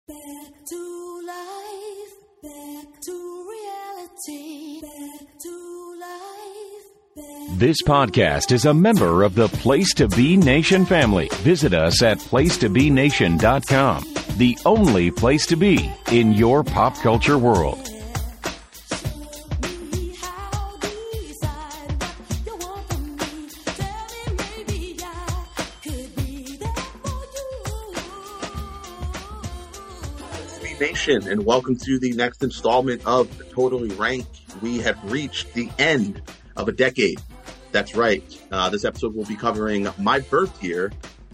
Back to life, back to reality, back to life. This podcast is a member of the Place to Be Nation family. Visit us at placetobenation.com, the only place to be in your pop culture world. Nation, and welcome to the next installment of Totally Ranked. We have reached the end of a decade. That's right. This episode will be covering my birth year,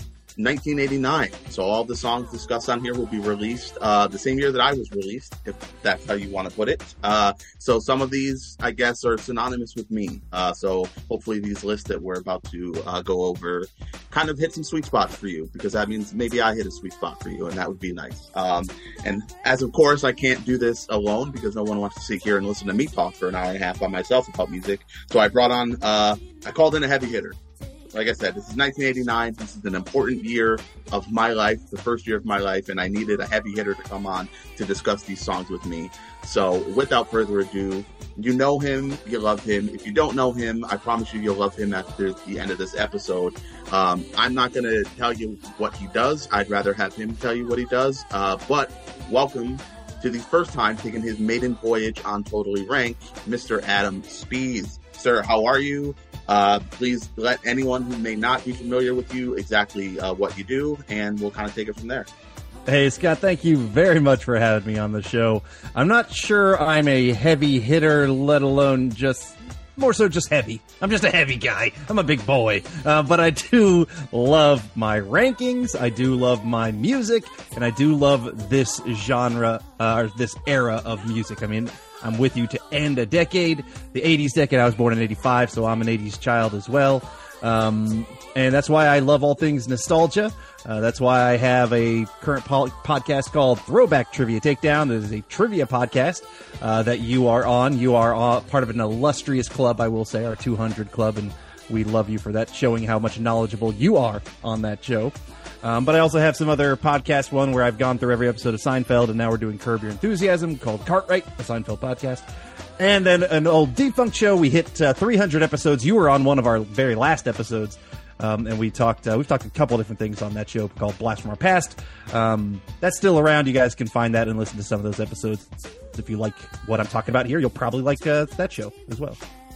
1989. So all the songs discussed on here will be released the same year that I was released, if that's how you want to put it. So some of these, I guess, are synonymous with me. So hopefully these lists that we're about to go over kind of hit some sweet spots for you, because that means maybe I hit a sweet spot for you, and that would be nice. And as of course, I can't do this alone because no one wants to sit here and listen to me talk for an hour and a half by myself about music. So I brought on, I called in a heavy hitter. Like I said, this is 1989. This is an important year of my life, the first year of my life, and I needed a heavy hitter to come on to discuss these songs with me. So without further ado, you know him, you love him. If you don't know him, I promise you you'll love him after the end of this episode. I'm not going to tell you what he does. I'd rather have him tell you what he does. But welcome to the first time taking his maiden voyage on Totally Ranked, Mr. Adam Spees. Sir, how are you? Please let anyone who may not be familiar with you exactly what you do, and we'll kind of take it from there. Hey, Scott, thank you very much for having me on the show. I'm not sure I'm a heavy hitter, let alone more so just heavy. I'm just a heavy guy. I'm a big boy. But I do love my rankings. I do love my music. And I do love this genre, or this era of music. I mean, I'm with you to end a decade. The 80s decade, I was born in 85, so I'm an 80s child as well. And that's why I love all things nostalgia. That's why I have a current podcast called Throwback Trivia Takedown. It is a trivia podcast that you are on. You are part of an illustrious club, I will say, our 200 club, and we love you for that, showing how much knowledgeable you are on that show. But I also have some other podcast, one where I've gone through every episode of Seinfeld, and now we're doing Curb Your Enthusiasm, called Cartwright, a Seinfeld podcast. And then an old defunct show. We hit 300 episodes. You were on one of our very last episodes. And we've talked a couple different things on that show called Blast from Our Past. That's still around. You guys can find that and listen to some of those episodes. If you like what I'm talking about here, you'll probably like that show as well.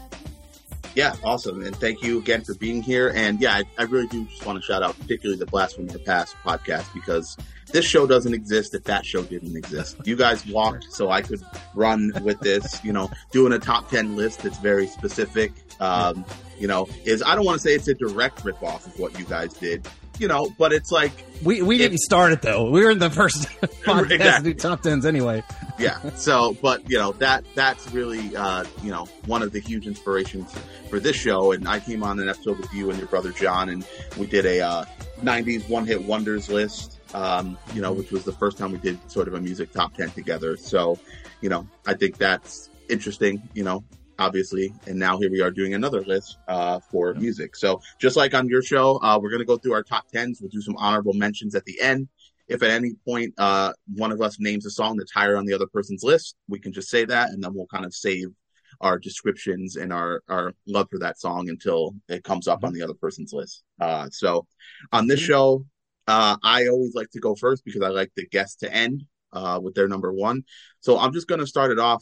Yeah, awesome. And thank you again for being here. And yeah, I really do just want to shout out particularly the Blast from Our Past podcast, because this show doesn't exist if that show didn't exist. You guys walked so I could run with this, doing a top 10 list that's very specific. I don't want to say it's a direct ripoff of what you guys did, but it's like... We didn't start it, though. We were in the first podcast exactly. to do top 10s anyway. Yeah. So, but, that's really, one of the huge inspirations for this show. And I came on an episode with you and your brother John, and we did a 90s one-hit wonders list, which was the first time we did sort of a music top 10 together. So, I think that's interesting, obviously, and now here we are doing another list for music. So just like on your show, we're going to go through our top 10s. We'll do some honorable mentions at the end. If at any point one of us names a song that's higher on the other person's list, we can just say that, and then we'll kind of save our descriptions and our love for that song until it comes up on the other person's list. So on this show, I always like to go first because I like the guest to end with their number one. So I'm just going to start it off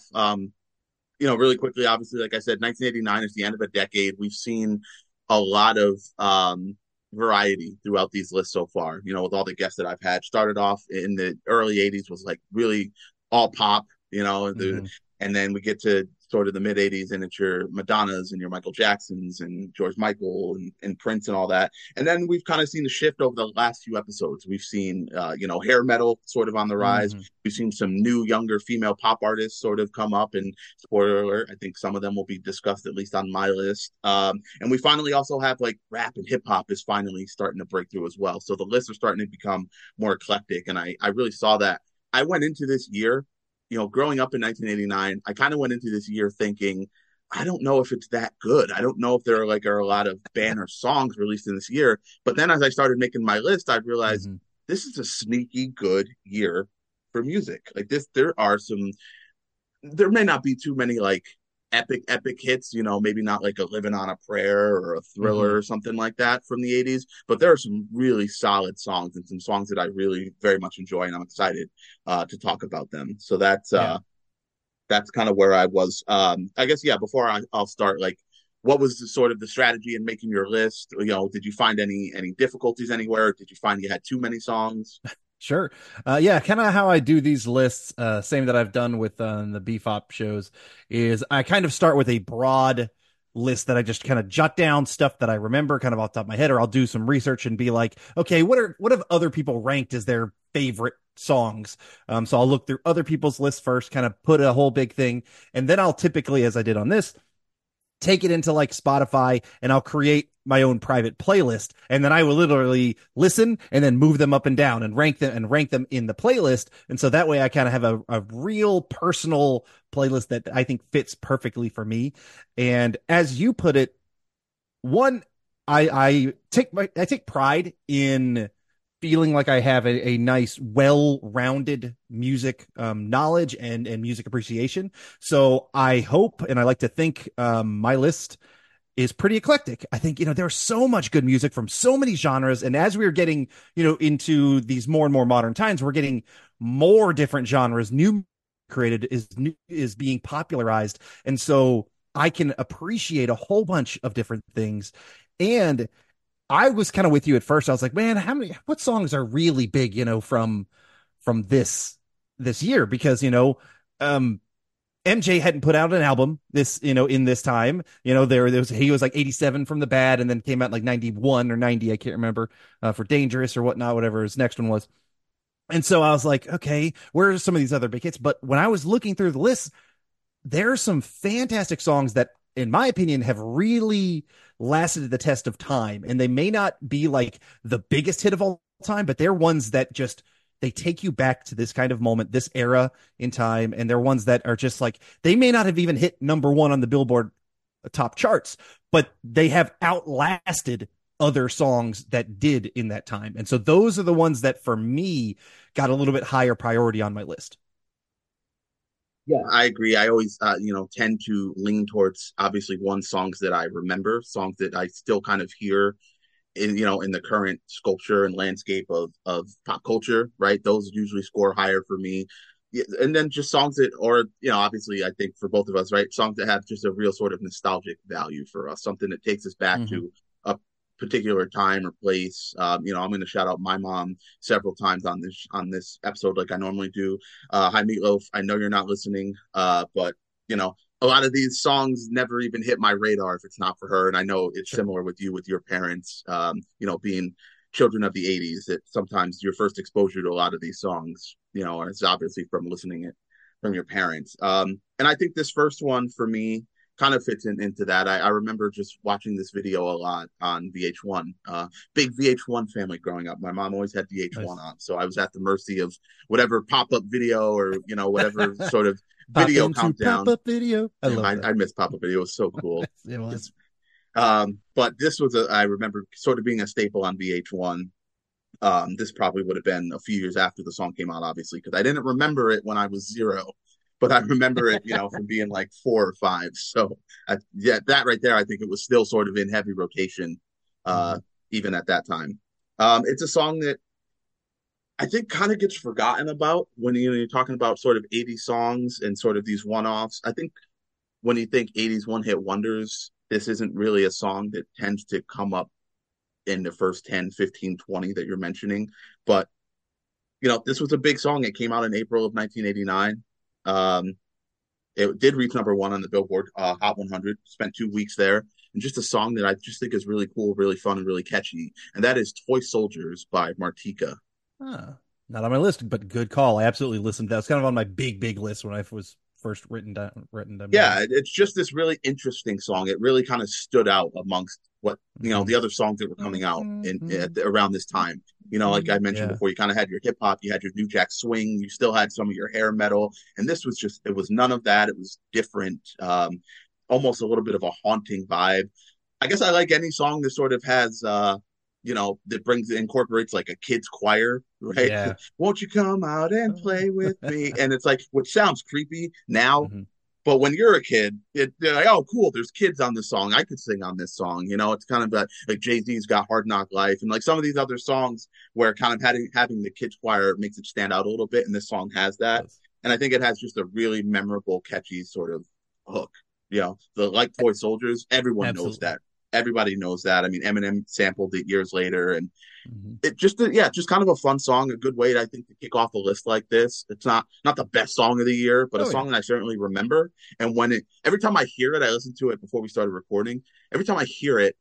really quickly. Obviously, like I said, 1989 is the end of a decade. We've seen a lot of variety throughout these lists so far, with all the guests that I've had. Started off in the early 80s was like really all pop, and then we get to sort of the mid 80s and it's your Madonnas and your Michael Jacksons and George Michael and Prince and all that. And then we've kind of seen the shift over the last few episodes. We've seen, hair metal sort of on the rise. Mm-hmm. We've seen some new, younger female pop artists sort of come up, and spoiler alert, I think some of them will be discussed at least on my list. And we finally also have like rap and hip hop is finally starting to break through as well. So the lists are starting to become more eclectic. And I really saw that. I went into this year, growing up in 1989, I kind of went into this year thinking, I don't know if it's that good. I don't know if there are a lot of banner songs released in this year. But then as I started making my list, I realized this is a sneaky good year for music. Like this, there may not be too many like epic hits, you know, maybe not like a Living on a Prayer or a Thriller or something like that from the 80s, but there are some really solid songs and some songs that I really very much enjoy, and I'm excited to talk about them. So that's kind of where I was. I guess, yeah, before I'll start, like, what was the sort of the strategy in making your list? You know, did you find any difficulties anywhere? Did you find you had too many songs? Sure. Yeah, kind of how I do these lists, same that I've done with the BFOP shows, is I kind of start with a broad list that I just kind of jot down stuff that I remember kind of off the top of my head, or I'll do some research and be like, okay, what have other people ranked as their favorite songs? So I'll look through other people's lists first, kind of put a whole big thing, and then I'll typically, as I did on this, take it into like Spotify and I'll create my own private playlist. And then I will literally listen and then move them up and down and rank them in the playlist. And so that way I kind of have a real personal playlist that I think fits perfectly for me. And as you put it, one, I take pride in feeling like I have a nice, well-rounded music knowledge and music appreciation. So I hope, and I like to think my list is pretty eclectic. I think, there's so much good music from so many genres. And as we're getting, into these more and more modern times, we're getting more different genres, new created is being popularized. And so I can appreciate a whole bunch of different things. And I was kind of with you at first. I was like, man, what songs are really big, from this year? Because, MJ hadn't put out an album in this time. He was like 87 from The Bad, and then came out in like 91 or 90. I can't remember, for Dangerous or whatnot, whatever his next one was. And so I was like, okay, where are some of these other big hits? But when I was looking through the list, there are some fantastic songs that, in my opinion, have really lasted the test of time. And they may not be like the biggest hit of all time, but they're ones that just, they take you back to this kind of moment, this era in time. And they're ones that are just like, they may not have even hit number one on the Billboard top charts, but they have outlasted other songs that did in that time. And so those are the ones that for me got a little bit higher priority on my list. Yeah, I agree. I always, tend to lean towards obviously songs that I remember, songs that I still kind of hear in the current sculpture and landscape of pop culture, right? Those usually score higher for me. Yeah, and then just songs that, or, obviously I think for both of us, right? Songs that have just a real sort of nostalgic value for us, something that takes us back to a particular time or place. I'm going to shout out my mom several times on this episode, like I normally do. Hi, Meatloaf. I know you're not listening, but a lot of these songs never even hit my radar if it's not for her. And I know it's similar with you, with your parents, being children of the 80s, that sometimes your first exposure to a lot of these songs, is obviously from listening it from your parents. And I think this first one for me kind of fits into that. I remember just watching this video a lot on VH1. Big VH1 family growing up. My mom always had VH1 on, so I was at the mercy of whatever pop-up video or whatever sort of video countdown. Pop-up video. I miss pop-up video. It was so cool. It was. But this was I remember sort of being a staple on VH1. This probably would have been a few years after the song came out, obviously, because I didn't remember it when I was 0. But I remember it, from being like 4 or 5. So, that right there, I think it was still sort of in heavy rotation, even at that time. It's a song that I think kind of gets forgotten about when you're talking about sort of 80s songs and sort of these one-offs. I think when you think 80s one-hit wonders, this isn't really a song that tends to come up in the first 10, 15, 20 that you're mentioning. But, this was a big song. It came out in April of 1989. It did reach number 1 on the Billboard Hot 100. Spent 2 weeks there, and just a song that I just think is really cool, really fun, and really catchy. And that is "Toy Soldiers" by Martika. Not on my list, but good call. I absolutely listened to that. It's kind of on my big list when I was first written down. Yeah, it's just this really interesting song. It really kind of stood out amongst what the other songs that were coming out around this time. Like I mentioned before, you kind of had your hip hop, you had your New Jack Swing, you still had some of your hair metal, and this was it was none of that. It was different, almost a little bit of a haunting vibe. I guess I like any song that sort of has that incorporates like a kid's choir, right? Yeah. Won't you come out and play with me? And it's like, which sounds creepy now, Mhm. but when you're a kid, they're like, oh, cool, there's kids on this song. I could sing on this song. It's kind of like Jay-Z's got Hard Knock Life, and like some of these other songs where kind of having the kids choir makes it stand out a little bit, and this song has that. Yes. And I think it has just a really memorable, catchy sort of hook. The Like Toy Soldiers, everyone knows Absolutely. that. Everybody knows that. I mean, Eminem sampled it years later, and Mhm. it just kind of a fun song, a good way, I think, to kick off a list like this. It's not the best song of the year, but a Oh yeah. song that I certainly remember. And every time I hear it, I listened to it before we started recording. Every time I hear it,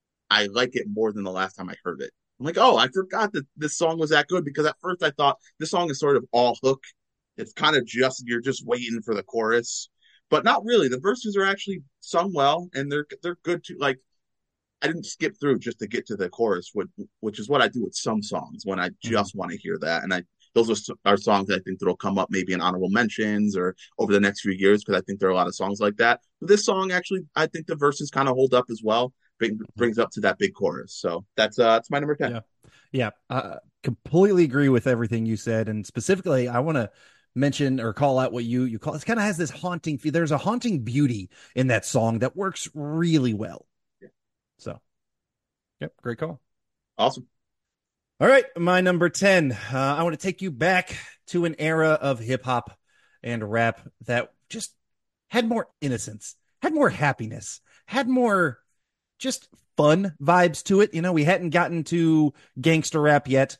I like it more than the last time I heard it. I'm like, oh, I forgot that this song was that good, because at first I thought this song is sort of all hook. It's kind of you're just waiting for the chorus, but not really. The verses are actually sung well, and they're good too. Like, I didn't skip through just to get to the chorus, which is what I do with some songs when I Mhm. just want to hear that. And those are songs that I think that'll come up maybe in honorable mentions or over the next few years, because I think there are a lot of songs like that. But this song, actually, I think the verses kind of hold up as well. Mhm. Brings up to that big chorus. So that's my number 10. Yeah. Yeah. Completely agree with everything you said. And specifically, I want to mention or call out what you call it. Kind of has this haunting feel. There's a haunting beauty in that song that works really well. Yeah. So, yep. Great call. Awesome. All right. My number 10. I want to take you back to an era of hip hop and rap that just had more innocence, had more happiness, had more just fun vibes to it. We hadn't gotten to gangster rap yet.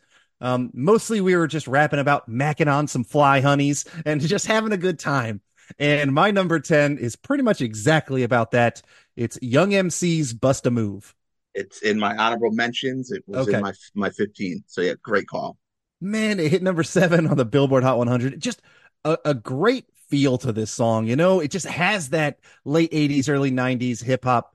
Mostly we were just rapping about macking on some fly honeys and just having a good time. And my number 10 is pretty much exactly about that. It's Young MC's Bust a Move. It's in my honorable mentions. It was in Okay. my 15. So yeah, great call. Man, it hit number 7 on the Billboard Hot 100. Just a great feel to this song. It just has that late 80s, early 90s hip hop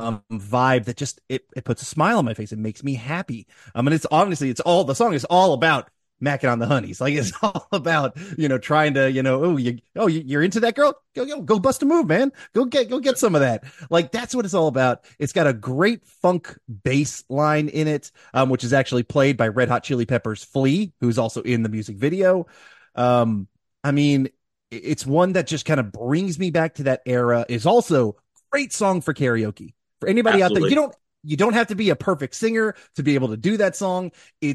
vibe that just it puts a smile on my face. It makes me happy. And it's honestly, the song is all about macking on the honeys. Like, it's all about trying to you're into that girl, go bust a move, man, go get some of that. Like, that's what it's all about. It's got a great funk bass line in it, which is actually played by Red Hot Chili Peppers' Flea, who's also in the music video. I mean, it's one that just kind of brings me back to that era. Is also great song for karaoke. For anybody out there, Absolutely. you don't have to be a perfect singer to be able to do that song.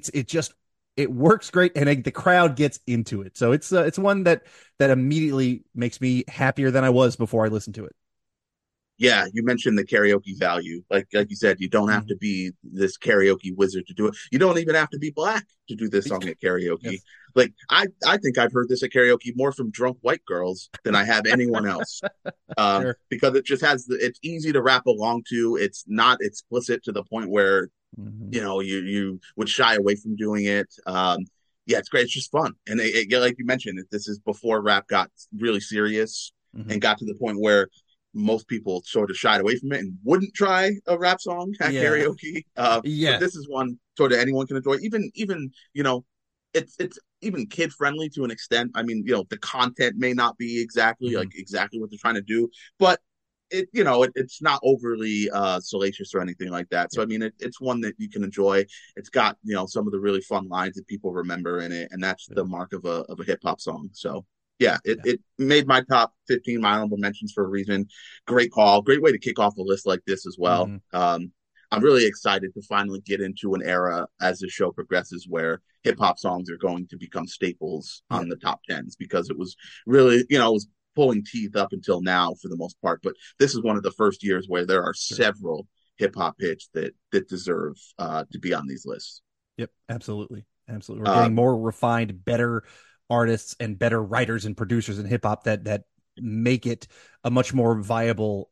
It works great, and the crowd gets into it. So it's one that immediately makes me happier than I was before I listened to it. Yeah, you mentioned the karaoke value. Like you said, you don't have Mhm. to be this karaoke wizard to do it. You don't even have to be black to do this song at karaoke. Yes. Like, I think I've heard this at karaoke more from drunk white girls than I have anyone else. Sure. Because it just it's easy to rap along to. It's not explicit to the point where Mhm. you would shy away from doing it. Yeah, it's great. It's just fun, and like you mentioned, this is before rap got really serious and Mhm. got to the point where most people sort of shied away from it and wouldn't try a rap song at Yeah. karaoke. But Yeah. this is one sort of anyone can enjoy. Even it's even kid friendly to an extent. I mean, the content may not be exactly Mhm. what they're trying to do, but it's not overly salacious or anything like that. So Yep. I mean, it's one that you can enjoy. It's got some of the really fun lines that people remember in it, and that's the Yeah. mark of a hip hop song. So yeah, Yeah. it made my top 15, my honorable mentions for a reason. Great call, great way to kick off a list like this as well. Mhm. I'm really excited to finally get into an era as the show progresses where hip hop songs are going to become staples Yeah. on the top tens, because it was really, it was pulling teeth up until now for the most part. But this is one of the first years where there are Sure. several hip hop hits that deserve to be on these lists. Yep. Absolutely. Absolutely. We're getting Um, more refined, better artists and better writers and producers in hip hop that make it a much more viable,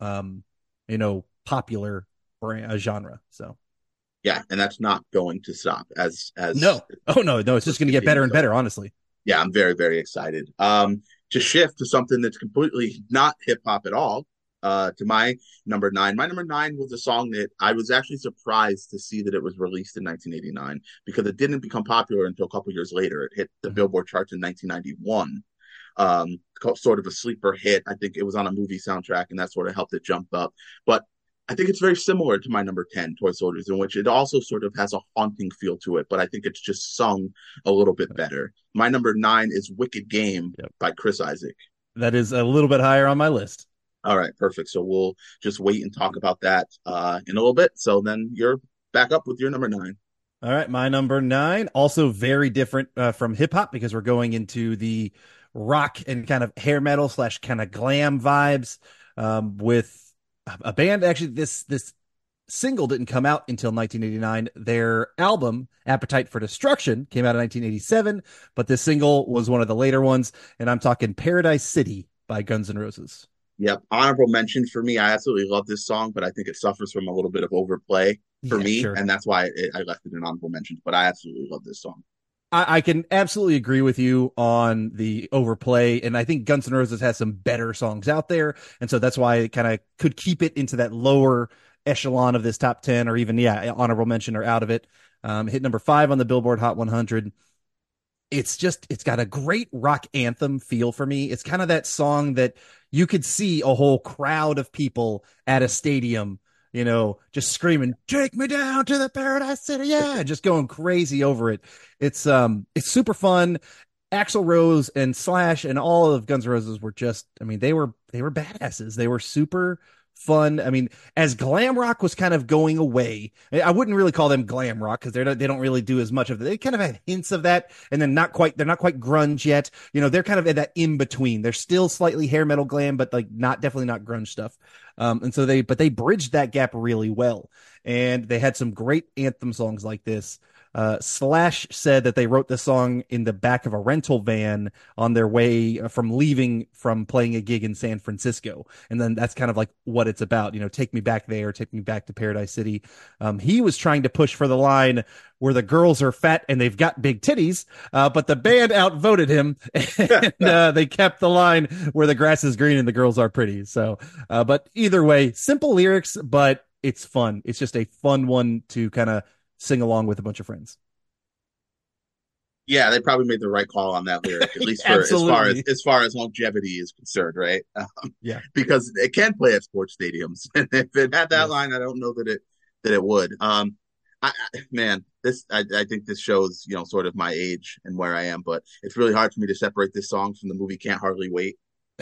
popular genre. So yeah, and that's not going to stop as no, oh no, it's just going to get better continues and on. better. Honestly. Yeah, I'm very, very excited. To shift to something that's completely not hip hop at all. To my number 9. My number 9 was a song that I was actually surprised to see that it was released in 1989, because it didn't become popular until a couple years later. It hit the Mhm. Billboard charts in 1991. Sort of a sleeper hit. I think it was on a movie soundtrack, and that sort of helped it jump up. But I think it's very similar to my number 10, Toy Soldiers, in which it also sort of has a haunting feel to it, but I think it's just sung a little bit better. My number 9 is Wicked Game Yep. by Chris Isaac. That is a little bit higher on my list. All right, perfect. So we'll just wait and talk about that in a little bit. So then you're back up with your number 9. All right, my number 9, also very different from hip hop because we're going into the rock and kind of hair metal / kind of glam vibes with a band. Actually, this single didn't come out until 1989. Their album, Appetite for Destruction, came out in 1987, but this single was one of the later ones, and I'm talking Paradise City by Guns N' Roses. Yep. Honorable mention for me. I absolutely love this song, but I think it suffers from a little bit of overplay for me. Sure. And that's why I left it in honorable mentions. But I absolutely love this song. I can absolutely agree with you on the overplay. And I think Guns N' Roses has some better songs out there. And so that's why I kind of could keep it into that lower echelon of this top 10 or even, honorable mention or out of it. Hit number 5 on the Billboard Hot 100. It's got a great rock anthem feel for me. It's kind of that song that you could see a whole crowd of people at a stadium, just screaming, "Take me down to the Paradise City." Yeah. Just going crazy over it. It's super fun. Axl Rose and Slash and all of Guns N' Roses were just, they were badasses. They were super fun. As glam rock was kind of going away, I wouldn't really call them glam rock because they don't really do as much of it. They kind of had hints of that, and then they're not quite grunge yet. They're kind of at that in between. They're still slightly hair metal glam, but like definitely not grunge stuff. And so they bridged that gap really well, and they had some great anthem songs like this. Slash said that they wrote the song in the back of a rental van on their way from leaving from playing a gig in San Francisco. And then that's kind of like what it's about, take me back there, take me back to Paradise City. He was trying to push for the line where the girls are fat and they've got big titties, but the band outvoted him and they kept the line where the grass is green and the girls are pretty. So, but either way, simple lyrics, but it's fun. It's just a fun one to kind of sing along with a bunch of friends. Yeah, they probably made the right call on that lyric, at least for as far as longevity is concerned, right? Yeah, because it can play at sports stadiums, and if it had that line, I don't know that it would. I think this shows sort of my age and where I am, but it's really hard for me to separate this song from the movie Can't Hardly Wait.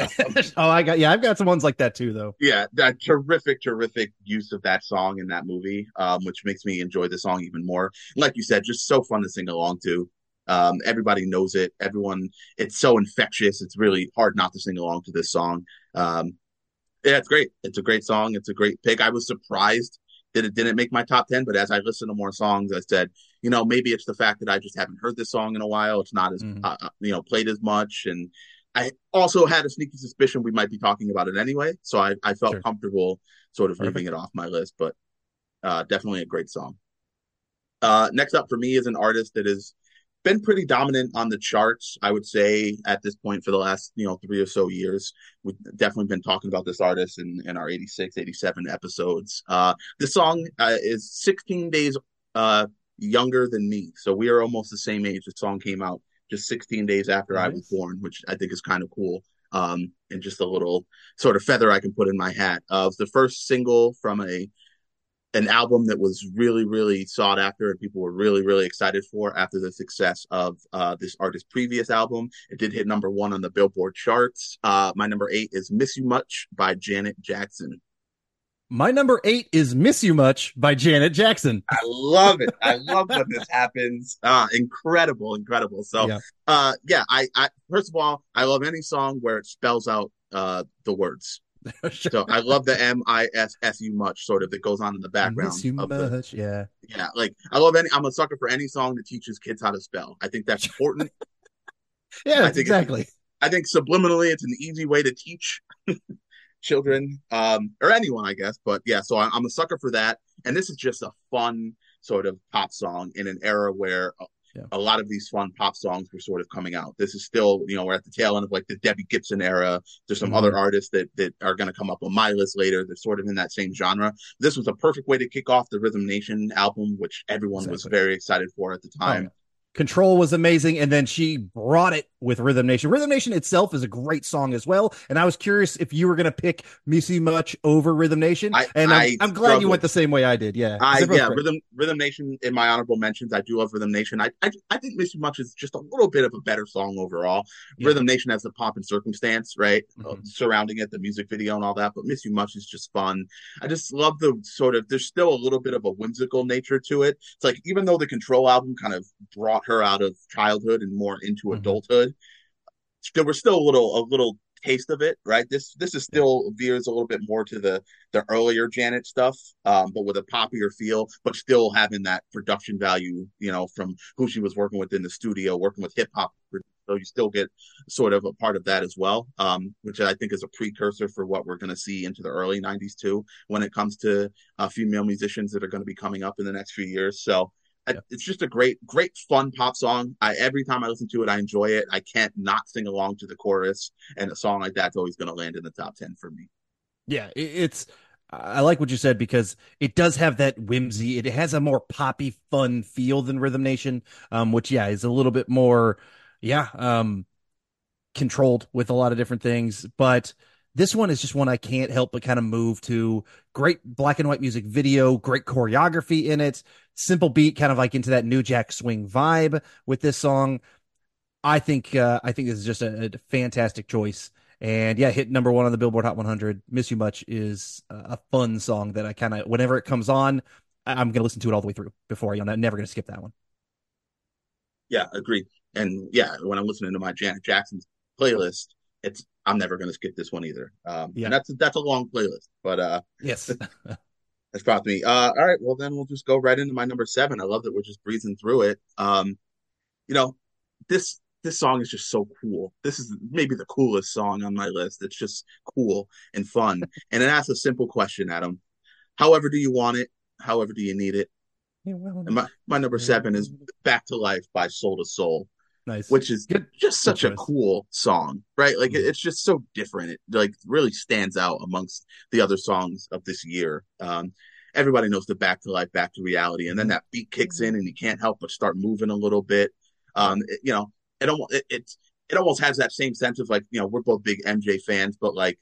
I've got some ones like that too, though. Yeah, that terrific use of that song in that movie, which makes me enjoy the song even more. Like you said, just so fun to sing along to. Everybody knows it. It's so infectious. It's really hard not to sing along to this song. Yeah, it's great. It's a great song. It's a great pick. I was surprised that it didn't make my top 10, but as I listened to more songs, I said, maybe it's the fact that I just haven't heard this song in a while. It's not as, played as much. And I also had a sneaky suspicion we might be talking about it anyway. So I felt comfortable sort of leaving it off my list, but definitely a great song. Next up for me is an artist that has been pretty dominant on the charts, I would say, at this point for the last, 3 or so years. We've definitely been talking about this artist in our 86, 87 episodes. This song is 16 days younger than me. So we are almost the same age. The song came out just 16 days after I was born, which I think is kind of cool. And just a little sort of feather I can put in my hat. Of the first single from an album that was really, really sought after and people were really, really excited for after the success of this artist's previous album. It did hit number 1 on the Billboard charts. My number 8 is Miss You Much by Janet Jackson. My number 8 is Miss You Much by Janet Jackson. I love it. I love when this happens. Incredible. So, I first of all, I love any song where it spells out the words. So I love the MISSU much sort of that goes on in the background. Miss you much, yeah. Like I love I'm a sucker for any song that teaches kids how to spell. I think that's important. Yeah, exactly. I think subliminally it's an easy way to teach children or anyone, I guess. But yeah, so I'm a sucker for that. And this is just a fun sort of pop song in an era where a lot of these fun pop songs were sort of coming out. This is still, we're at the tail end of like the Debbie Gibson era. There's some other artists that are going to come up on my list later. They're sort of in that same genre. This was a perfect way to kick off the Rhythm Nation album, which everyone was very excited for at the time. Control was amazing. And then she brought it with Rhythm Nation. Rhythm Nation itself is a great song as well, and I was curious if you were going to pick Miss You Much over Rhythm Nation, and I'm glad you went the same way I did. Yeah, Rhythm Nation in my honorable mentions. I do love Rhythm Nation. I think Miss You Much is just a little bit of a better song overall. Yeah. Rhythm Nation has the pomp and circumstance, right, surrounding it, the music video and all that, but Miss You Much is just fun. I just love the sort of, there's still a little bit of a whimsical nature to it. It's like, even though the Control album kind of brought her out of childhood and more into adulthood, there was still a little taste of it, right? This is still veers a little bit more to the earlier Janet stuff, but with a poppier feel, but still having that production value, from who she was working with in the studio, working with hip hop. So you still get sort of a part of that as well, which I think is a precursor for what we're going to see into the early 90s too, when it comes to female musicians that are going to be coming up in the next few years. So it's just a great fun pop song. Every time I listen to it, I enjoy it. I can't not sing along to the chorus, and a song like that's always going to land in the top 10 for me. Yeah, I like what you said, because it does have that whimsy. It has a more poppy, fun feel than Rhythm Nation, which is a little bit more, controlled with a lot of different things. But this one is just one I can't help but kind of move to. Great black and white music video, great choreography in it, simple beat, kind of like into that New Jack Swing vibe with this song. I think this is just a fantastic choice. And hit number 1 on the Billboard Hot 100. Miss You Much is a fun song that I kind of, whenever it comes on, I'm going to listen to it all the way through before, I'm never going to skip that one. Yeah, agreed. And when I'm listening to my Janet Jackson playlist, I'm never going to skip this one either. And that's a long playlist, but yes, that's probably me. All right, well then we'll just go right into my number 7. I love that we're just breezing through it. This song is just so cool. This is maybe the coolest song on my list. It's just cool and fun, and it asks a simple question, Adam. However do you want it? However do you need it? And my number 7 is "Back to Life" by Soul to Soul. Nice. Which is just such a cool song, right? Like it's just so different. It like really stands out amongst the other songs of this year. Everybody knows the "Back to Life, Back to Reality," and then that beat kicks in, and you can't help but start moving a little bit. It almost has that same sense of like, we're both big MJ fans, but like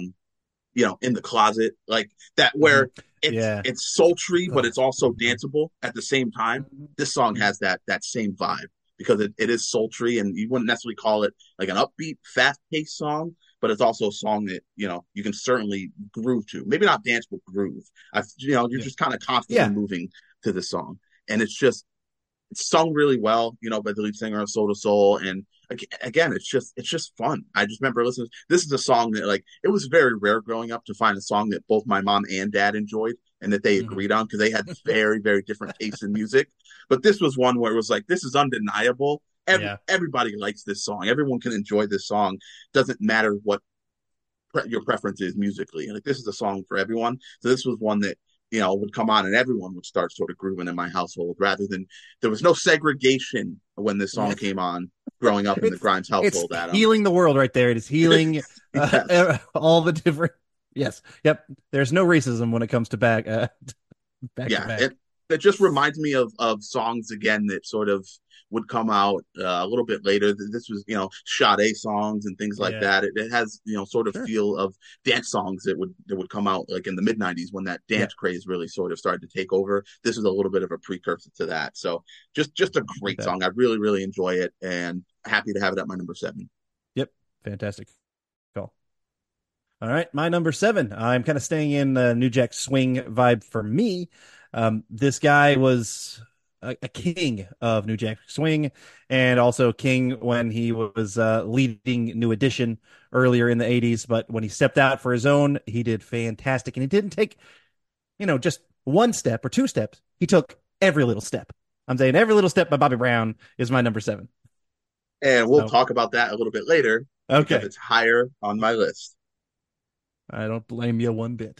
In the Closet, like that, where it's sultry, but it's also danceable at the same time. This song has that same vibe, because it is sultry, and you wouldn't necessarily call it like an upbeat, fast-paced song, but it's also a song that, you can certainly groove to. Maybe not dance, but groove. You're just kind of constantly moving to the song. And it's sung really well, by the lead singer of Soul to Soul. And again, it's just fun. I just remember listening. This is a song that, like, it was very rare growing up to find a song that both my mom and dad enjoyed and that they agreed on, because they had very, very different tastes in music. But this was one where it was like, this is undeniable. Everybody likes this song. Everyone can enjoy this song. Doesn't matter what your preference is musically. Like, this is a song for everyone. So this was one that, would come on and everyone would start sort of grooving in my household, rather than, there was no segregation when this song came on growing up in the Grimes household. It's healing the world right there. It is healing all the different. Yes. Yep. There's no racism when it comes to back to back. It just reminds me of songs again that sort of would come out a little bit later. This was, Sade songs and things like that. It has, sort of feel of dance songs that would come out like in the mid 90s, when that dance craze really sort of started to take over. This is a little bit of a precursor to that. So just a great song. I really, really enjoy it, and happy to have it at my number 7. Yep. Fantastic. Cool. All right. My number 7. I'm kind of staying in the New Jack Swing vibe for me. This guy was a king of New Jack Swing, and also king when he was leading New Edition earlier in the 80s. But when he stepped out for his own, he did fantastic. And he didn't take, just one step or two steps. He took every little step. I'm saying Every Little Step by Bobby Brown is my number 7. And we'll talk about that a little bit later. Okay. Because it's higher on my list. I don't blame you one bit.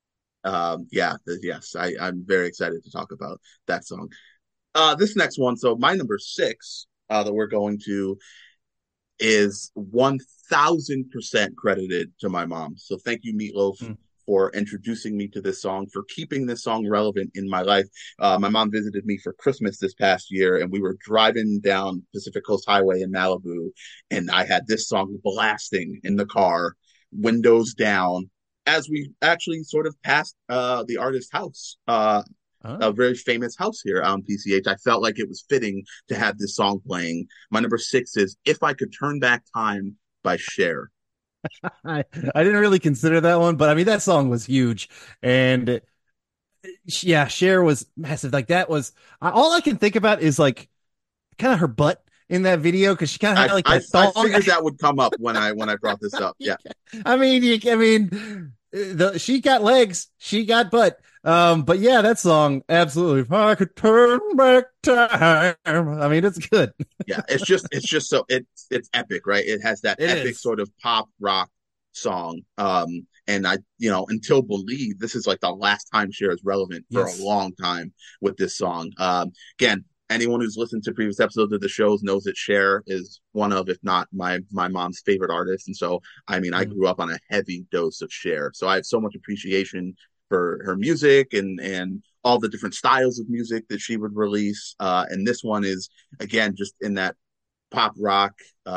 Yes, I'm very excited to talk about that song. This next one, so my number 6 that we're going to is 1000% credited to my mom. So thank you, Meatloaf, for introducing me to this song, for keeping this song relevant in my life. My mom visited me for Christmas this past year, and we were driving down Pacific Coast Highway in Malibu, and I had this song blasting in the car, windows down, as we actually sort of passed the artist's house. A very famous house here on PCH. I felt like it was fitting to have this song playing. My number 6 is If I Could Turn Back Time by Cher. I didn't really consider that one, but I mean, that song was huge. And yeah, Cher was massive. Like, that was all I can think about is like kind of her butt in that video, because she kind of had like that I figured that would come up when I brought this up. Yeah. I mean, she got legs, she got butt. But yeah, that song, absolutely. If I could turn back time. I mean, it's good. Yeah, it's just so it's epic, right? It has that epic sort of pop rock song. And until Believe, this is like the last time Cher is relevant for a long time with this song. Again, anyone who's listened to previous episodes of the shows knows that Cher is one of, if not my mom's favorite artists. And so, I mean, I grew up on a heavy dose of Cher. So I have so much appreciation for her music and all the different styles of music that she would release. And this one is, again, just in that pop rock,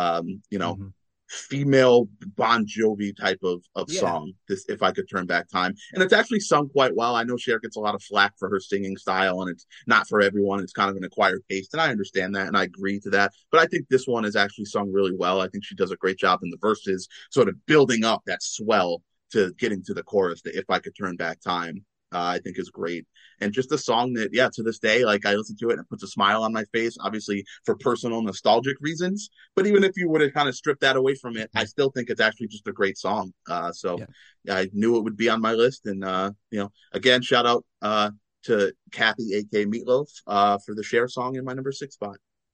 female Bon Jovi type of song. This, If I Could Turn Back Time. And it's actually sung quite well. I know Cher gets a lot of flack for her singing style, and it's not for everyone. It's kind of an acquired taste, and I understand that, and I agree to that. But I think this one is actually sung really well. I think she does a great job in the verses, sort of building up that swell to getting to the chorus, that If I Could Turn Back Time, I think is great. And just a song that, to this day, like, I listen to it and it puts a smile on my face, obviously for personal nostalgic reasons. But even if you would have kind of stripped that away from it, I still think it's actually just a great song. So I knew it would be on my list. And, again, shout out to Kathy, a.k.a. Meatloaf, for the Cher song in my number 6 spot.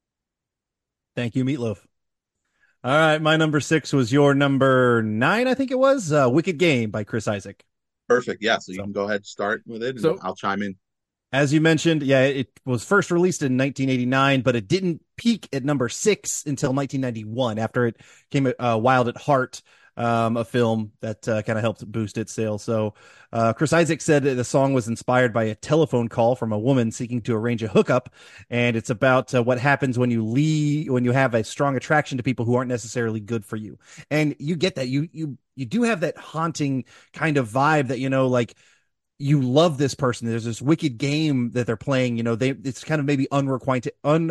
Thank you, Meatloaf. All right, my number 6 was your number 9, I think it was. Wicked Game by Chris Isaak. Perfect. Yeah, so you can go ahead and start with it, and I'll chime in. As you mentioned, it was first released in 1989, but it didn't peak at number 6 until 1991, after it came Wild at Heart, a film that kind of helped boost its sales. So Chris Isaak said that the song was inspired by a telephone call from a woman seeking to arrange a hookup, and it's about what happens when you have a strong attraction to people who aren't necessarily good for you. And you get that. You do have that haunting kind of vibe that, like, you love this person. There's this wicked game that they're playing. It's kind of maybe unrequited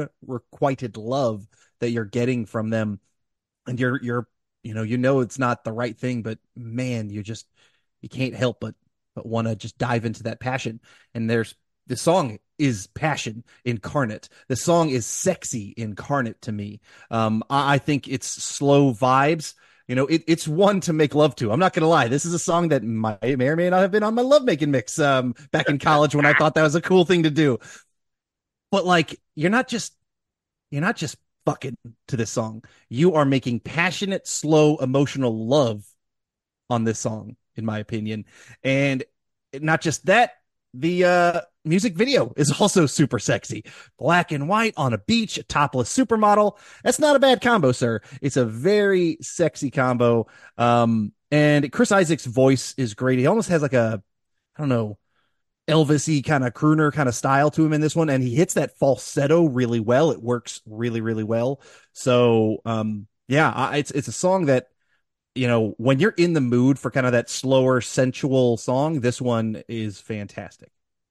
love that you're getting from them, and you're it's not the right thing, but man, you can't help but want to just dive into that passion. And the song is passion incarnate. The song is sexy incarnate to me. I think it's slow vibes. It's one to make love to. I'm not going to lie. This is a song that may or may not have been on my lovemaking mix back in college when I thought that was a cool thing to do. But like, you're not just fucking to this song. You are making passionate, slow, emotional love on this song, in my opinion. And not just that, the music video is also super sexy. Black and white on a beach, a topless supermodel. That's not a bad combo, sir. It's a very sexy combo. And Chris Isaak's voice is great. He almost has like a, I don't know, Elvis-y kind of crooner kind of style to him in this one, and he hits that falsetto really well. It works really, really well. So it's a song that, when you're in the mood for kind of that slower, sensual song, this one is fantastic.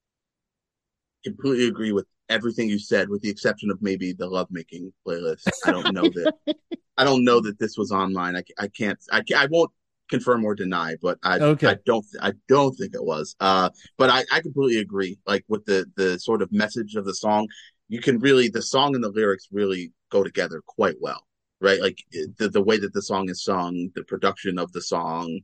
Completely agree with everything you said, with the exception of maybe the lovemaking playlist. I don't know that this was on mine. I won't confirm or deny, but I don't think it was. But I completely agree. Like, with the sort of message of the song, the song and the lyrics really go together quite well, right? Like, the way that the song is sung, the production of the song,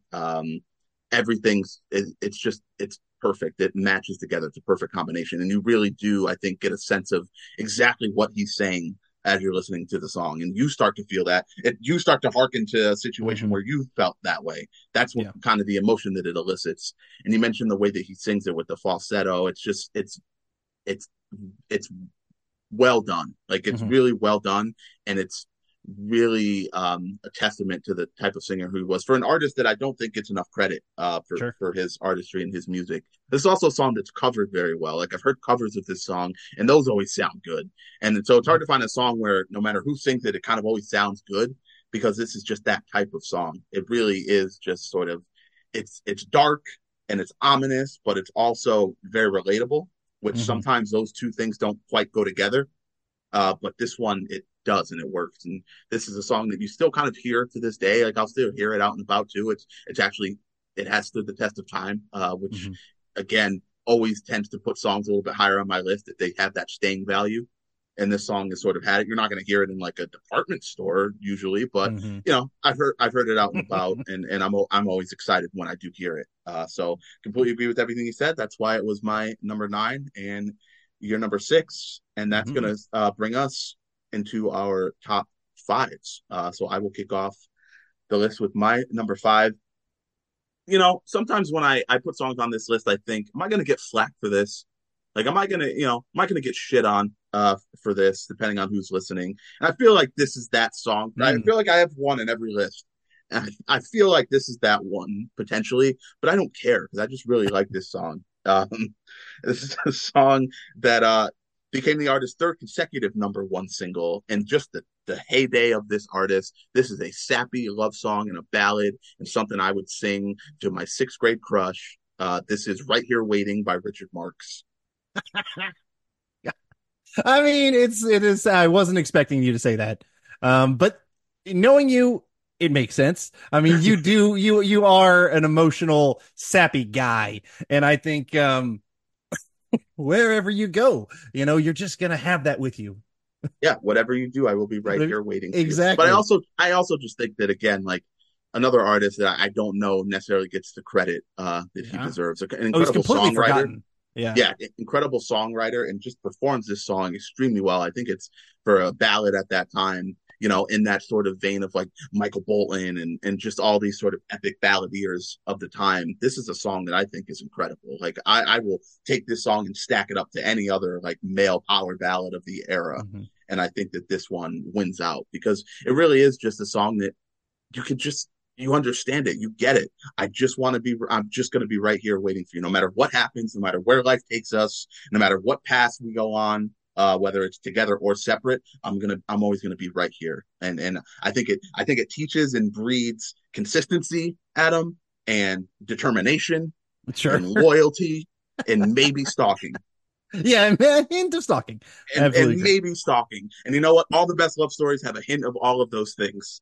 it's perfect. It matches together. It's a perfect combination, and you really do, I think, get a sense of exactly what he's saying as you're listening to the song, and you start to feel that. You start to hearken to a situation where you felt that way. That's what kind of the emotion that it elicits. And you mentioned the way that he sings it with the falsetto. It's well done. Like, it's really well done, and it's really a testament to the type of singer who he was for an artist that I don't think gets enough credit Sure. for his artistry and his music. This is also a song that's covered very well. Like I've heard covers of this song, and those always sound good. And so it's hard to find a song where no matter who sings it, it kind of always sounds good because this is just that type of song. It really is just sort of it's dark and it's ominous, but it's also very relatable, which Mm-hmm. sometimes those two things don't quite go together. But this one, it does and it works. And this is a song that you still kind of hear to this day. Like I'll still hear it out and about too. It's actually it has stood the test of time, which Mm-hmm. again always tends to put songs a little bit higher on my list that they have that staying value. And this song has sort of had it. You're not going to hear it in like a department store usually, but Mm-hmm. I've heard it out and about, and I'm always excited when I do hear it. So completely agree with everything you said. That's why it was my number 9 and your number 6, and that's Mm-hmm. going to bring us into our top fives. So I will kick off the list with my number 5. Sometimes when I put songs on this list, I think, am I going to get flack for this? Like, am I going to get shit on for this, depending on who's listening? And I feel like this is that song. I Mm. feel like I have one in every list. And I feel like this is that one potentially, but I don't care because I just really like this song. This is a song that became the artist's third consecutive number 1 single, and just the heyday of this artist. This is a sappy love song and a ballad, and something I would sing to my 6th grade crush. This is "Right Here Waiting" by Richard Marx. I mean, it is. I wasn't expecting you to say that, but knowing you, it makes sense. I mean, you are an emotional, sappy guy, and I think wherever you go, you're just gonna have that with you. Yeah, whatever you do, I will be right here waiting for you. But Exactly. I also just think that again, like another artist that I don't know necessarily gets the credit that he Yeah. deserves. An Oh, he's incredible completely songwriter. forgotten. Yeah. Yeah, incredible songwriter, and just performs this song extremely well. I think it's for a ballad at that time, in that sort of vein of like Michael Bolton and just all these sort of epic balladeers of the time. This is a song that I think is incredible. Like I will take this song and stack it up to any other like male power ballad of the era. Hmm. And I think that this one wins out because it really is just a song that you could just you understand it, you get it. I'm just going to be right here waiting for you, no matter what happens, no matter where life takes us, no matter what path we go on, whether it's together or separate. I'm always gonna be right here. And I think it teaches and breeds consistency, Adam, and determination Sure. and loyalty and maybe stalking. Yeah, into stalking. Absolutely. And maybe stalking. And you know what? All the best love stories have a hint of all of those things.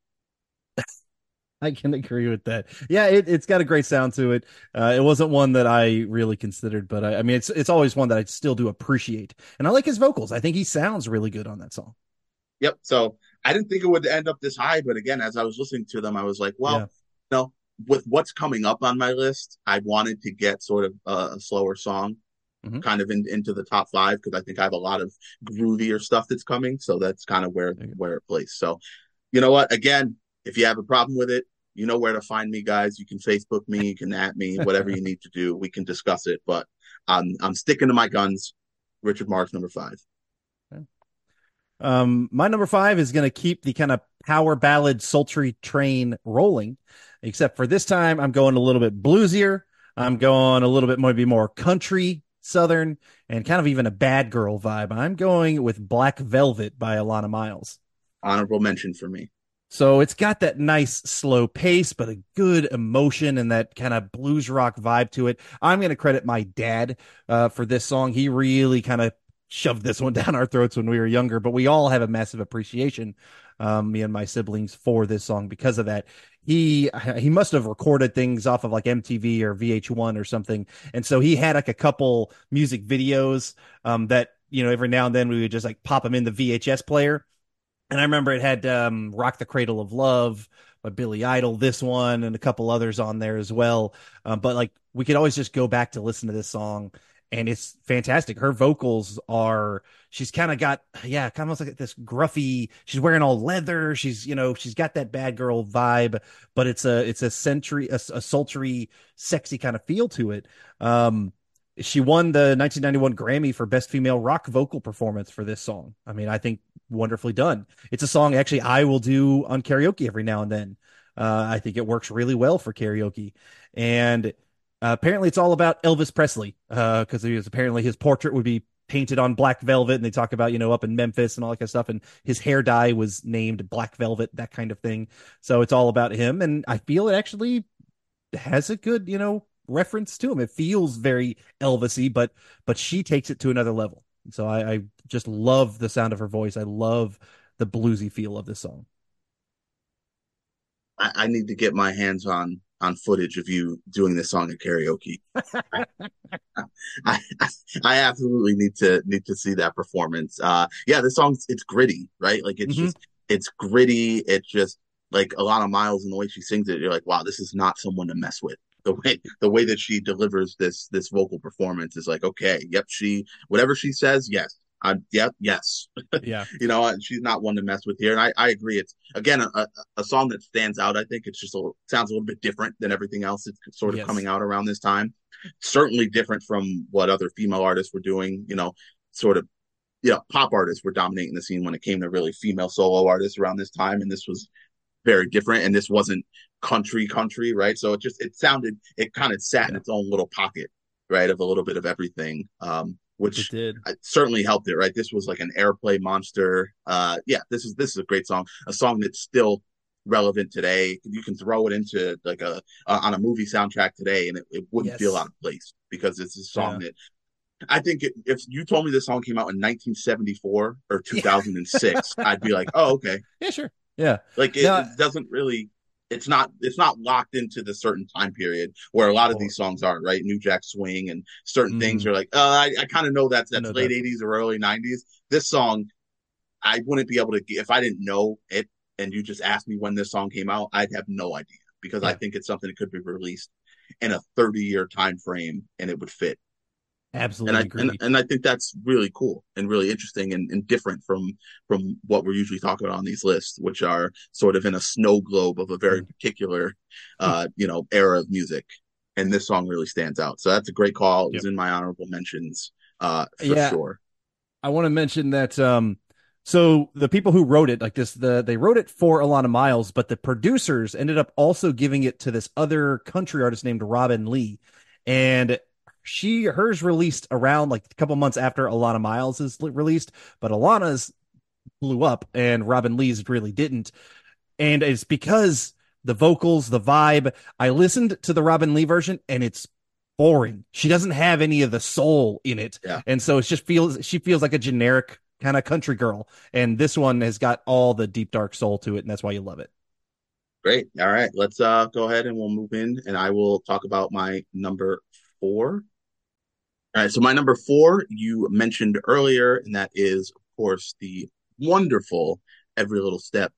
I can agree with that. Yeah, it's got a great sound to it. It wasn't one that I really considered, but I mean, it's always one that I still do appreciate. And I like his vocals. I think he sounds really good on that song. Yep. So I didn't think it would end up this high, but again, as I was listening to them, I was like, well, Yeah. no, with what's coming up on my list, I wanted to get sort of a slower song Hmm. kind of into the top 5 because I think I have a lot of groovier stuff that's coming. So that's kind of where it plays. So you know what? Again, if you have a problem with it, you know where to find me, guys. You can Facebook me, you can at me, whatever you need to do. We can discuss it. But I'm sticking to my guns. Richard Marx, number 5. My number 5 is going to keep the kind of power ballad sultry train rolling, except for this time I'm going a little bit bluesier. I'm going a little bit maybe more country, southern, and kind of even a bad girl vibe. I'm going with Black Velvet by Alana Miles. Honorable mention for me. So it's got that nice slow pace, but a good emotion and that kind of blues rock vibe to it. I'm going to credit my dad for this song. He really kind of shoved this one down our throats when we were younger, but we all have a massive appreciation, me and my siblings, for this song because of that. He must have recorded things off of like MTV or VH1 or something, and so he had like a couple music videos that every now and then we would just like pop them in the VHS player. And I remember it had Rock the Cradle of Love by Billy Idol, this one, and a couple others on there as well. But like we could always just go back to listen to this song, and it's fantastic. Her vocals she's kind of got, kind of almost like this gruffy, she's wearing all leather. She's got that bad girl vibe, but it's a sultry, sexy kind of feel to it. She won the 1991 Grammy for Best Female Rock Vocal Performance for this song. I mean, I think wonderfully done. It's a song actually I will do on karaoke every now and then. I think it works really well for karaoke. And apparently it's all about Elvis Presley, because apparently his portrait would be painted on black velvet, and they talk about, up in Memphis and all that kind of stuff, and his hair dye was named Black Velvet, that kind of thing. So it's all about him, and I feel it actually has a good, reference to him. It feels very Elvis-y, but she takes it to another level. So I just love the sound of her voice. I love the bluesy feel of this song. I need to get my hands on footage of you doing this song at karaoke. I, I absolutely need to see that performance. Yeah, this song, it's gritty, right? Like it's gritty. It's just like Alana Miles, and the way she sings it, you're like, wow, this is not someone to mess with. The way that she delivers this vocal performance is like, okay, yep, whatever she says, yes. Yep, yes. Yeah. She's not one to mess with here. And I agree. It's, again, a song that stands out. I think it's just sounds a little bit different than everything else. It's sort of coming out around this time. Certainly different from what other female artists were doing, sort of, pop artists were dominating the scene when it came to really female solo artists around this time. And this was very different. And this wasn't country, right? So it kind of sat in its own little pocket, right? Of a little bit of everything. Which certainly helped it, right? This was like an airplay monster. This is a great song, a song that's still relevant today. You can throw it into like on a movie soundtrack today, and it wouldn't feel out of place, because it's a song that I think if you told me this song came out in 1974 or 2006, I'd be like, oh, okay, yeah, sure, yeah. Like it doesn't really. It's not locked into the certain time period where a lot of these songs are, right? New Jack Swing and certain things are like, I kind of know that's late 80s or early 90s. This song, I wouldn't be able to, if I didn't know it and you just asked me when this song came out, I'd have no idea, because I think it's something that could be released in a 30-year time frame and it would fit. Absolutely agree. And I think that's really cool and really interesting and different from what we're usually talking about on these lists, which are sort of in a snow globe of a very particular, era of music. And this song really stands out. So that's a great call. It was in my honorable mentions, for sure. I want to mention that, so the people who wrote it, like this, they wrote it for Alana Miles, but the producers ended up also giving it to this other country artist named Robin Lee. And hers released around like a couple months after Alana Miles is released, but Alana's blew up and Robin Lee's really didn't. And it's because the vocals, the vibe, I listened to the Robin Lee version and it's boring. She doesn't have any of the soul in it. Yeah. And so she feels like a generic kind of country girl. And this one has got all the deep, dark soul to it. And that's why you love it. Great. All right. Let's go ahead and we'll move in, and I will talk about my number 4. All right, so my number 4 you mentioned earlier, and that is, of course, the wonderful "Every Little Step"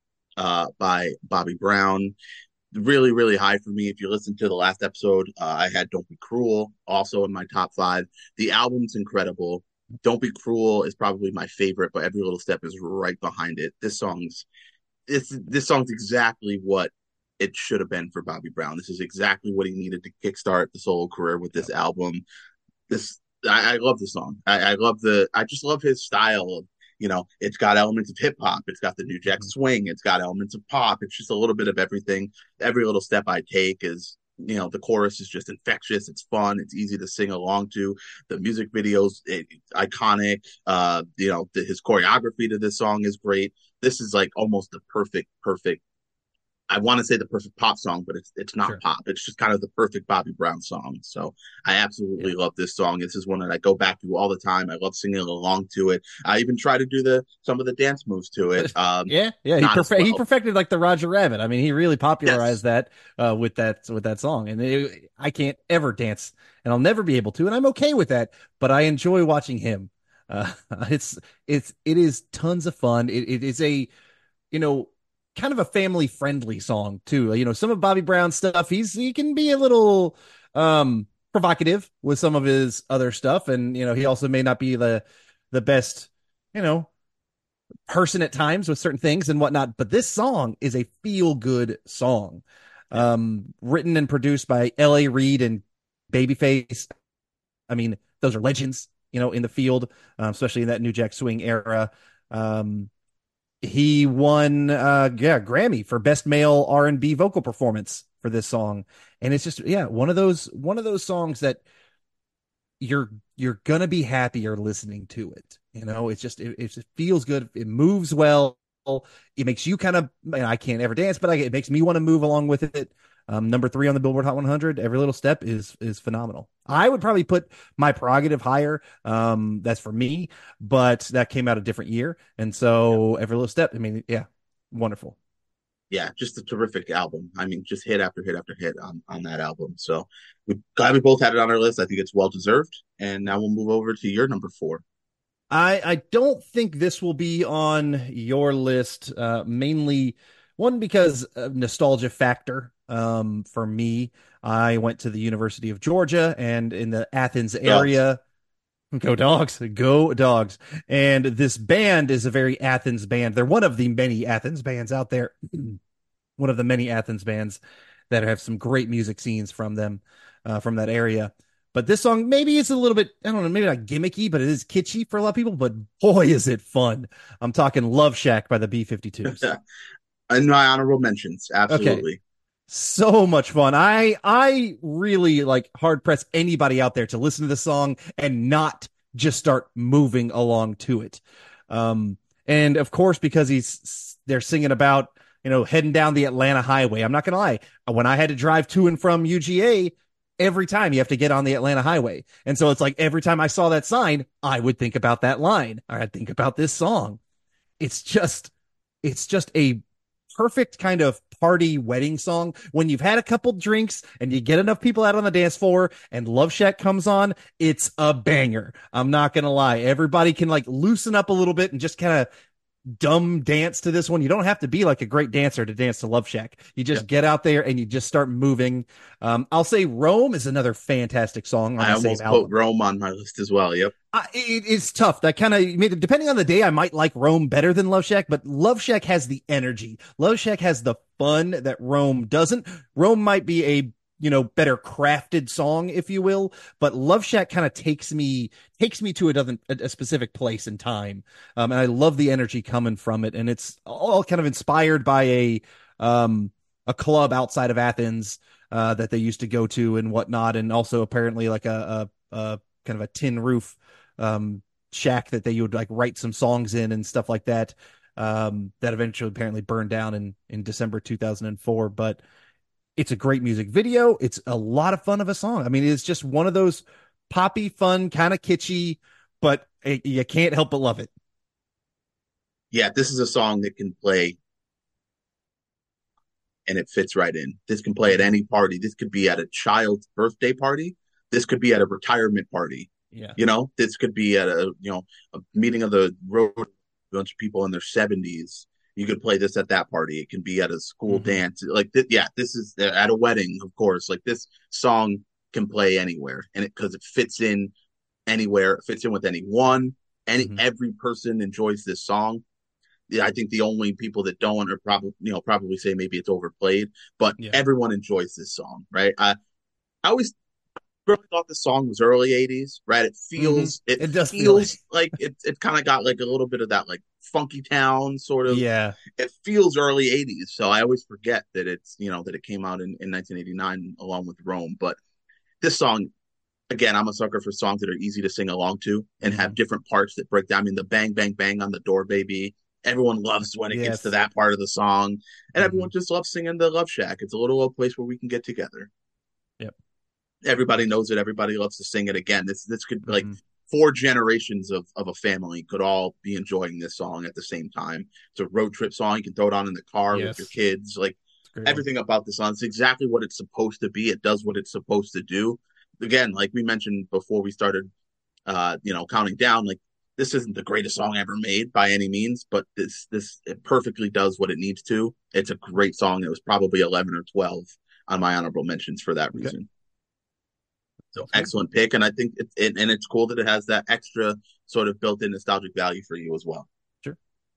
by Bobby Brown. Really, really high for me. If you listen to the last episode, I had "Don't Be Cruel" also in my top 5. The album's incredible. "Don't Be Cruel" is probably my favorite, but "Every Little Step" is right behind it. This song's exactly what it should have been for Bobby Brown. This is exactly what he needed to kickstart the solo career with this album. I love the song. I just love his style of, it's got elements of hip hop. It's got the New Jack Swing. It's got elements of pop. It's just a little bit of everything. Every little step I take is, the chorus is just infectious. It's fun. It's easy to sing along to. The music video's iconic. His choreography to this song is great. This is like almost the perfect, I want to say the perfect pop song, but it's not pop. It's just kind of the perfect Bobby Brown song. So I absolutely love this song. This is one that I go back to all the time. I love singing along to it. I even try to do some of the dance moves to it. He perfected like the Roger Rabbit. I mean, he really popularized that with that song. And I can't ever dance, and I'll never be able to, and I'm okay with that. But I enjoy watching him. It is tons of fun. It is a kind of a family friendly song too. Some of Bobby Brown's stuff, he can be a little provocative with some of his other stuff, and he also may not be the best person at times with certain things and whatnot, but this song is a feel good song, written and produced by L.A. Reid and Babyface. I mean, those are legends, in the field, especially in that New Jack Swing era. He won Grammy for best male R&B vocal performance for this song. And it's just one of those songs that you're going to be happier listening to it. It's just it just feels good. It moves well. It makes you kind of, I can't ever dance, but it makes me want to move along with it. Number 3 on the Billboard Hot 100. Every Little Step is phenomenal. I would probably put My Prerogative higher. That's for me, but that came out a different year, and so Every Little Step. I mean, wonderful. Yeah, just a terrific album. I mean, just hit after hit after hit on that album. So we're glad we both had it on our list. I think it's well deserved. And now we'll move over to your number 4. I don't think this will be on your list, mainly one because of nostalgia factor. For me, I went to the University of Georgia, and in the Athens area, go Dogs, go Dogs. And this band is a very Athens band. They're one of the many Athens bands out there. One of the many Athens bands that have some great music scenes from them, from that area. But this song maybe is a little bit, I don't know, maybe not gimmicky, but it is kitschy for a lot of people. But boy, is it fun. I'm talking Love Shack by the B-52s. And my honorable mentions, absolutely. Okay. So much fun. I really hard press anybody out there to listen to the song and not just start moving along to it. And of course, because they're singing about, heading down the Atlanta highway. I'm not going to lie. When I had to drive to and from UGA, every time you have to get on the Atlanta highway. And so it's like every time I saw that sign, I would think about that line, or I'd think about this song. It's just a perfect kind of party wedding song. When you've had a couple drinks and you get enough people out on the dance floor and Love Shack comes on, it's a banger. I'm not going to lie. Everybody can loosen up a little bit and just kind of dumb dance to this one. You don't have to be a great dancer to dance to Love Shack. You just get out there and you just start moving. I'll say Rome is another fantastic song. I almost put Rome on my list as well. Yep. It's tough. That kind of, depending on the day, I might like Rome better than Love Shack, but Love Shack has the energy. Love Shack has the fun that Rome doesn't. Rome might be a better crafted song, if you will, but Love Shack kind of takes me to a specific place in time. And I love the energy coming from it. And it's all kind of inspired by a club outside of Athens, that they used to go to and whatnot. And also apparently a kind of a tin roof, shack that they would write some songs in and stuff like that. That eventually apparently burned down in December 2004, but it's a great music video. It's a lot of fun of a song. I mean, it's just one of those poppy, fun, kind of kitschy, but you can't help but love it. Yeah, this is a song that can play and it fits right in. This can play at any party. This could be at a child's birthday party. This could be at a retirement party. Yeah. This could be at a meeting of the road, a bunch of people in their 70s. You could play this at that party. It can be at a school dance. This is at a wedding, of course. This song can play anywhere, and because it fits in anywhere, it fits in with anyone. Every person enjoys this song. Yeah, I think the only people that don't are probably say maybe it's overplayed, but everyone enjoys this song, right? I always really thought the song was early 80s, right? It feels it does feels like it kind of got a little bit of that funky town sort of. Yeah. It feels early 80s. So I always forget that it's that it came out in 1989 along with Rome. But this song, again, I'm a sucker for songs that are easy to sing along to and have different parts that break down. I mean, the bang, bang, bang on the door, baby. Everyone loves when it gets to that part of the song. And everyone just loves singing the Love Shack. It's a little old place where we can get together. Yep. Everybody knows it. Everybody loves to sing it again. This could be 4 generations of a family could all be enjoying this song at the same time. It's a road trip song. You can throw it on in the car with your kids. Everything about the song. It's exactly what it's supposed to be. It does what it's supposed to do. Again, like we mentioned before we started, counting down, this isn't the greatest song ever made by any means, but it perfectly does what it needs to. It's a great song. It was probably 11 or 12 on my honorable mentions for that reason. So excellent pick, and I think it's cool that it has that extra sort of built-in nostalgic value for you as well. Sure.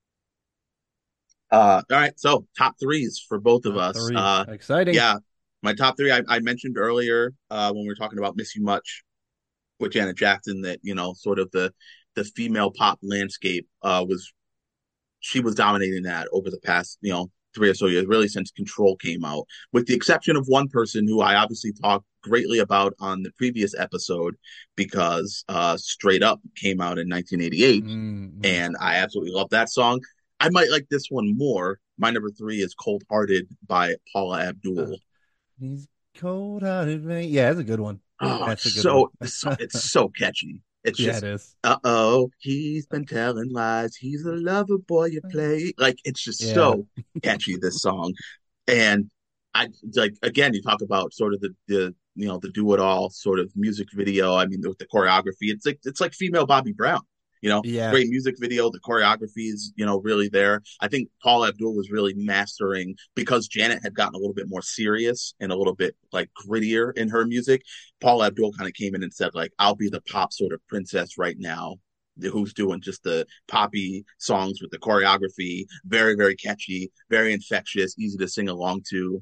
All right, so top threes for both of us. Exciting. Yeah, my top 3 I mentioned earlier when we were talking about "Miss You Much." with Janet Jackson that, you know, sort of the female pop landscape was she was dominating that over the past, you know, 3 or so years, really since Control came out, with the exception of one person who I obviously talked greatly about on the previous episode because Straight Up came out in 1988, and I absolutely love that song. I might like this one more. My number three is Cold Hearted by Paula Abdul. He's cold hearted, man. Yeah, that's a good one. Oh, That's a good so one. it's so catchy. It's Yeah, just, it is. he's been telling lies. He's a lover boy you play. Like, it's just Yeah. so catchy, this song. And I like, again, you talk about sort of the you know, the do it all sort of music video. I mean, with the choreography, it's like female Bobby Brown. You know, Yeah. great music video. The choreography is, you know, really there. I think Paul Abdul was really mastering because Janet had gotten a little bit more serious and a little bit like grittier in her music. Paul Abdul kind of came in and said, like, I'll be the pop sort of princess right now, who's doing just the poppy songs with the choreography, very, very catchy, very infectious, easy to sing along to.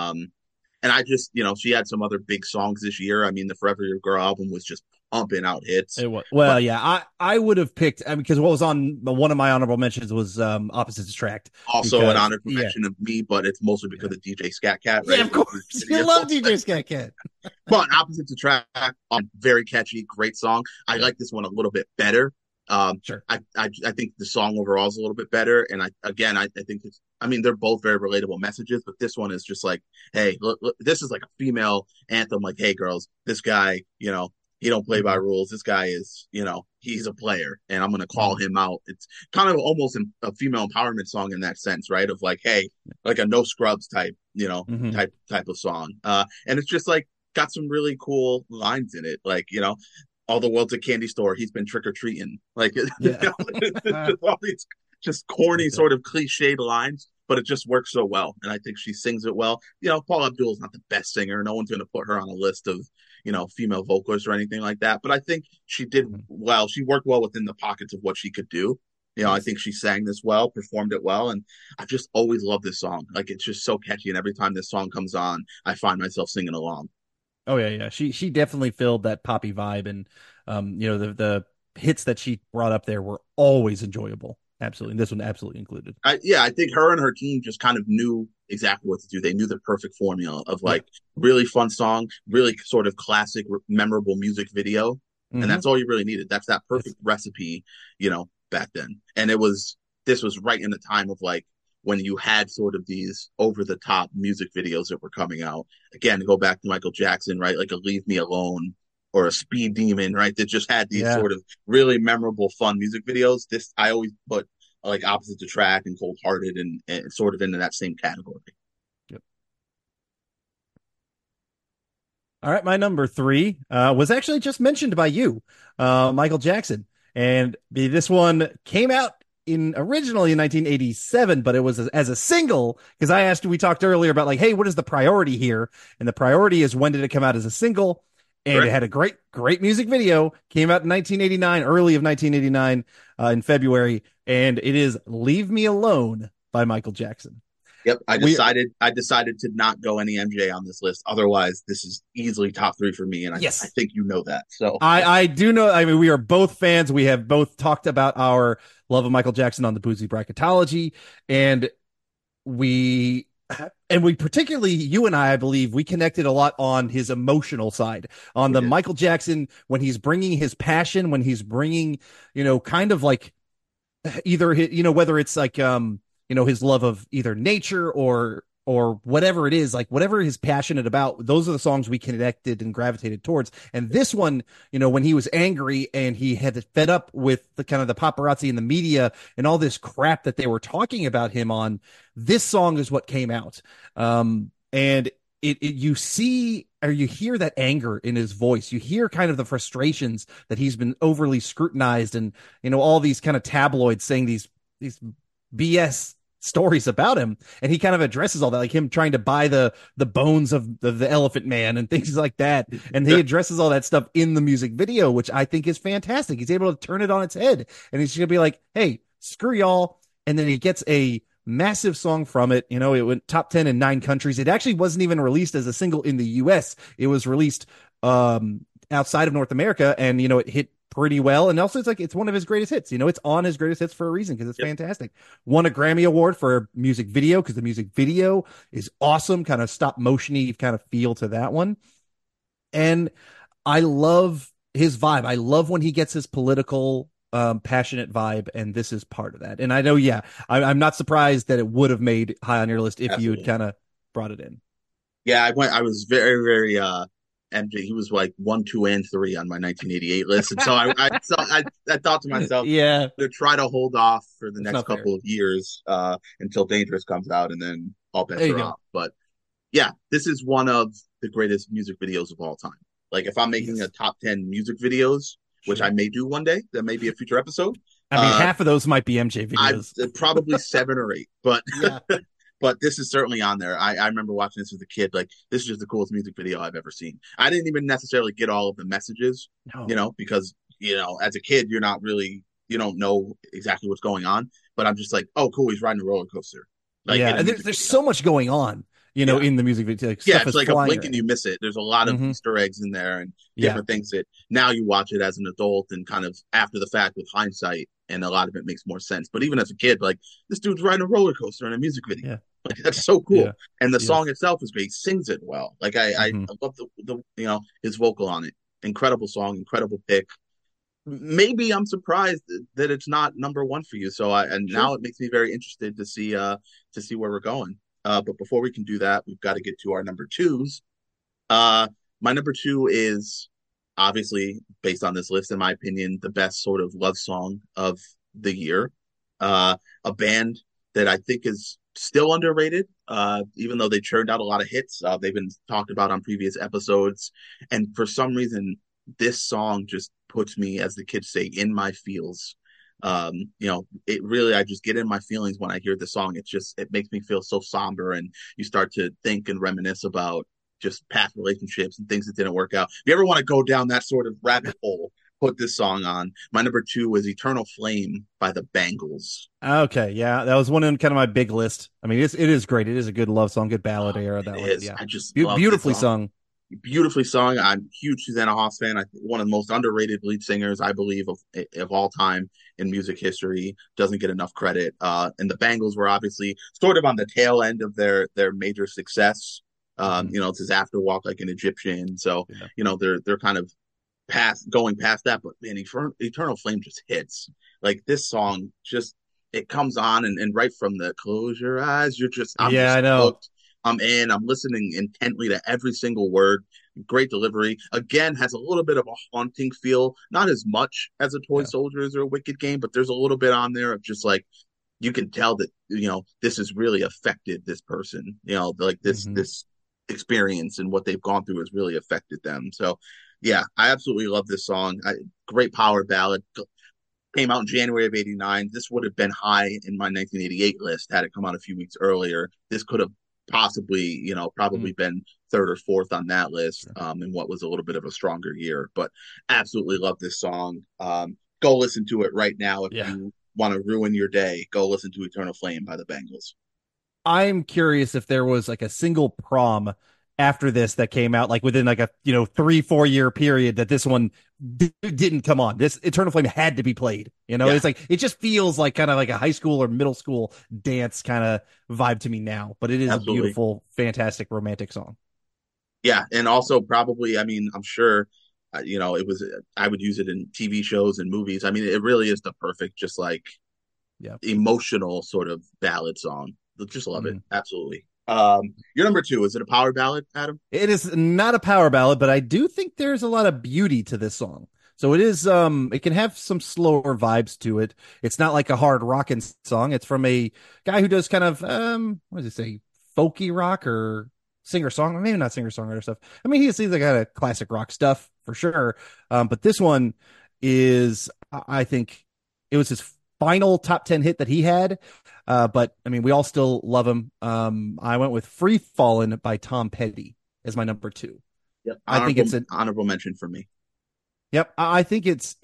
And I just, you know, she had some other big songs this year. I mean, the Forever Your Girl album was just pumping out hits. It was, well, But yeah, I would have picked, I mean, because what was on one of my honorable mentions was Opposites Attract. also because, an honored mention of me, but it's mostly because of DJ Scat Cat, right? Yeah, of course. You love DJ Scat Cat. But Opposites Attract, very catchy, great song. I like this one a little bit better. Sure. I think the song overall is a little bit better, and I think it's. I mean, they're both very relatable messages, but this one is just like, hey, look, this is like a female anthem. Like, hey, girls, this guy, you know, he don't play by rules. This guy is, you know, he's a player, and I'm gonna call him out. It's kind of almost a female empowerment song in that sense, right? Of like, hey, like a no scrubs type, you know, type of song. And it's just like got some really cool lines in it, like, you know, all the world's a candy store. He's been trick or treating. Like, you know, just all these just corny sort of cliched lines, but it just works so well. And I think she sings it well. You know, Paula Abdul is not the best singer. No one's going to put her on a list of, you know, female vocalists or anything like that. But I think she did well. She worked well within the pockets of what she could do. You know, I think she sang this well, performed it well, and I've just always loved this song. Like, it's just so catchy, and every time this song comes on, I find myself singing along. Oh yeah. She definitely filled that poppy vibe, and you know, the hits that she brought up there were always enjoyable. Absolutely, and this one absolutely included. I think her and her team just kind of knew exactly what to do. They knew the perfect formula of like really fun song, really sort of classic, memorable music video, and that's all you really needed. That's that perfect recipe, you know, back then. And this was right in the time of like when you had sort of these over the top music videos that were coming out. Again, to go back to Michael Jackson, right? Like a Leave Me Alone or a Speed Demon, right? That just had these sort of really memorable, fun music videos. This, I always put like Opposites Attract and Cold Hearted and sort of into that same category. Yep. All right. My number three was actually just mentioned by you, Michael Jackson. And this one came out originally in 1987, but it was as a single, because we talked earlier about like, hey, what is the priority here? And the priority is, when did it come out as a single? And It had a great music video. Came out in 1989, early of 1989, in February, and it is "Leave Me Alone" by Michael Jackson. Yep, I decided to not go any MJ on this list. Otherwise, this is easily top three for me, and I think you know that. So I do know. I mean, we are both fans. We have both talked about our love of Michael Jackson on the Boozy Bracketology, and we particularly, you and I believe we connected a lot on his emotional side, on the Michael Jackson, when he's bringing his passion, when he's bringing, you know, kind of like either, you know, whether it's like, you know, his love of either nature or whatever it is, like whatever he's passionate about, those are the songs we connected and gravitated towards. And this one, you know, when he was angry and he had fed up with the kind of the paparazzi and the media and all this crap that they were talking about him on, this song is what came out. And you see, or you hear that anger in his voice. You hear kind of the frustrations that he's been overly scrutinized, and, you know, all these kind of tabloids saying these BS stories about him, and he kind of addresses all that, like him trying to buy the bones of the Elephant Man and things like that, and he addresses all that stuff in the music video, which I think is fantastic. He's able to turn it on its head, and he's gonna be like, hey, screw y'all, and then he gets a massive song from it. You know, it went top 10 in 9 countries. It actually wasn't even released as a single in the US. It was released as outside of North America, and it hit pretty well. And also, it's one of his greatest hits. It's on his greatest hits for a reason, because it's fantastic. Won a Grammy Award for music video, because the music video is awesome, kind of stop motiony kind of feel to that one. And I love his vibe. I love when he gets his political, passionate vibe, and this is part of that. And I know, I'm not surprised that it would have made high on your list if you had kind of brought it in. Yeah, I was very, very MJ. He was like 1, 2, and 3 on my 1988 list, and so I thought to myself, to try to hold off for the next couple of years until Dangerous comes out, and then all bets are off. But yeah, this is one of the greatest music videos of all time. Like, if I'm making a top 10 music videos, which I may do one day, that may be a future episode. I mean, half of those might be MJ videos. Probably 7 or 8, but but this is certainly on there. I remember watching this as a kid. Like, this is just the coolest music video I've ever seen. I didn't even necessarily get all of the messages, because as a kid, you don't know exactly what's going on. But I'm just like, oh, cool, he's riding a roller coaster. Like, and there's so much going on. In the music video. It's like a blink and you miss it. There's a lot of Easter eggs in there and different things that now you watch it as an adult and kind of after the fact with hindsight, and a lot of it makes more sense. But even as a kid, like, this dude's riding a roller coaster in a music video. Yeah. Like, that's so cool. Yeah. And the song itself is great. He sings it well. Like, I love the his vocal on it. Incredible song, incredible pick. Maybe I'm surprised that it's not number one for you. So now it makes me very interested to see where we're going. But before we can do that, we've got to get to our number twos. My number 2 is obviously, based on this list, in my opinion, the best sort of love song of the year. A band that I think is still underrated, even though they churned out a lot of hits. They've been talked about on previous episodes. And for some reason, this song just puts me, as the kids say, in my feels. It really, I just get in my feelings when I hear the song. It makes me feel so somber, and you start to think and reminisce about just past relationships and things that didn't work out. If you ever want to go down that sort of rabbit hole, put this song on. My number 2 is Eternal Flame by the Bangles. Okay. Yeah. That was one in kind of my big list. I mean, it is great. It is a good love song, good ballad era. That one. Yeah. I just beautifully sung. Beautifully sung. I'm a huge Susanna Hoffs fan. One of the most underrated lead singers, I believe, of all time in music history. Doesn't get enough credit. And the Bangles were obviously sort of on the tail end of their major success. It's his After Walk Like an Egyptian. So, they're kind of going past that. But man, Eternal Flame just hits. Like, this song it comes on and right from the close your eyes, I know. Hooked. I'm listening intently to every single word. Great delivery. Again, has a little bit of a haunting feel. Not as much as a Toy Soldiers or a Wicked Game, but there's a little bit on there of just like, you can tell that, this has really affected this person. Like this experience and what they've gone through has really affected them. So, yeah, I absolutely love this song. Great power ballad. Came out in January of '89. This would have been high in my 1988 list had it come out a few weeks earlier. This could have possibly, probably been 3rd or 4th on that list, in what was a little bit of a stronger year. But absolutely love this song. Go listen to it right now if you want to ruin your day. Go listen to Eternal Flame by the Bangles. I'm curious if there was like a single prom after this that came out, like within like a 3-4 year period, that this one didn't come on. This Eternal Flame had to be played. It's like, it just feels like kind of like a high school or middle school dance kind of vibe to me now. But it is a beautiful, fantastic romantic song. Yeah, and also probably, I mean, I'm sure, it was. I would use it in TV shows and movies. I mean, it really is the perfect, just like, emotional sort of ballad song. Just love it. Absolutely. Your number 2, is it a power ballad, Adam? It is not a power ballad, but I do think there's a lot of beauty to this song. So it is, it can have some slower vibes to it. It's not like a hard rockin' song. It's from a guy who does kind of, what does it say? Folky rock or singer-songwriter, maybe not singer-songwriter stuff. I mean, he's like kind of classic rock stuff for sure. But this one is, I think it was his final top 10 hit that he had. But I mean, we all still love him. I went with Free Fallin' by Tom Petty as my number 2. Yep. I think it's an honorable mention for me. Yep. I think it's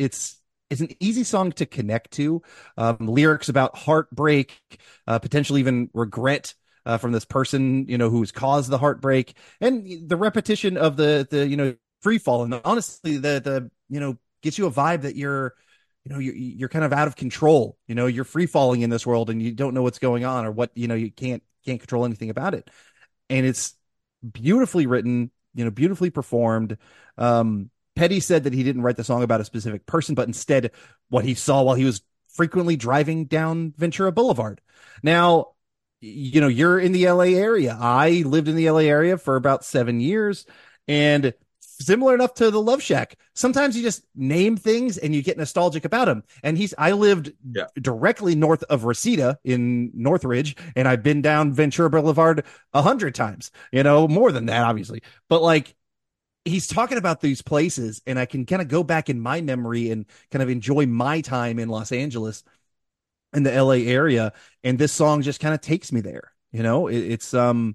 an easy song to connect to. Lyrics about heartbreak, potentially even regret, from this person, who's caused the heartbreak, and the repetition of the free fall. And honestly, the gets you a vibe that you're kind of out of control. You're free falling in this world and you don't know what's going on or what, you can't control anything about it. And it's beautifully written, beautifully performed. Petty said that he didn't write the song about a specific person, but instead what he saw while he was frequently driving down Ventura Boulevard. Now, you're in the LA area. I lived in the LA area for about 7 years, and similar enough to the Love Shack. Sometimes you just name things and you get nostalgic about them. And I lived directly north of Reseda in Northridge, and I've been down Ventura Boulevard 100 times, more than that, obviously. But like, he's talking about these places, and I can kind of go back in my memory and kind of enjoy my time in Los Angeles in the LA area. And this song just kind of takes me there. It's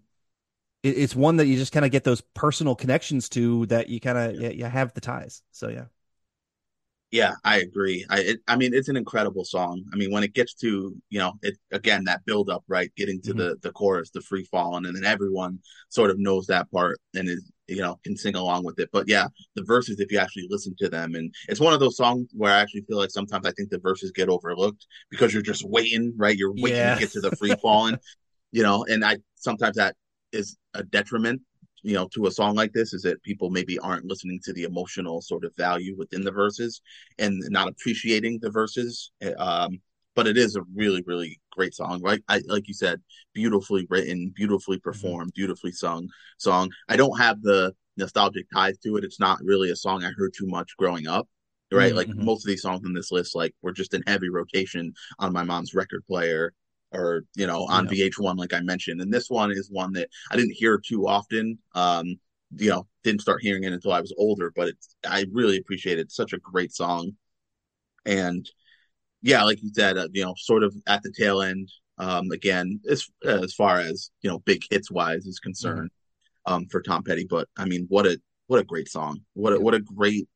one that you just kind of get those personal connections to, that you kind of you have the ties. So yeah. Yeah, I agree. I mean, it's an incredible song. I mean, when it gets to, it again, that build up, right? Getting to the chorus, the free falling, and then everyone sort of knows that part and is, can sing along with it. But yeah, the verses, if you actually listen to them, and it's one of those songs where I actually feel like sometimes I think the verses get overlooked because you're just waiting, right? You're waiting to get to the free falling, and sometimes that is a detriment, to a song like this, is that people maybe aren't listening to the emotional sort of value within the verses and not appreciating the verses. But it is a really, really great song, right? Like you said, beautifully written, beautifully performed, beautifully sung song. I don't have the nostalgic ties to it. It's not really a song I heard too much growing up, right? Mm-hmm. Like most of these songs on this list, like, were just in heavy rotation on my mom's record player, or on VH1, like I mentioned. And this one is one that I didn't hear too often. Didn't start hearing it until I was older, but I really appreciate it. It's such a great song. And yeah, like you said, sort of at the tail end, again, as far as big hits wise is concerned, for Tom Petty. But I mean, what a great song! What a great.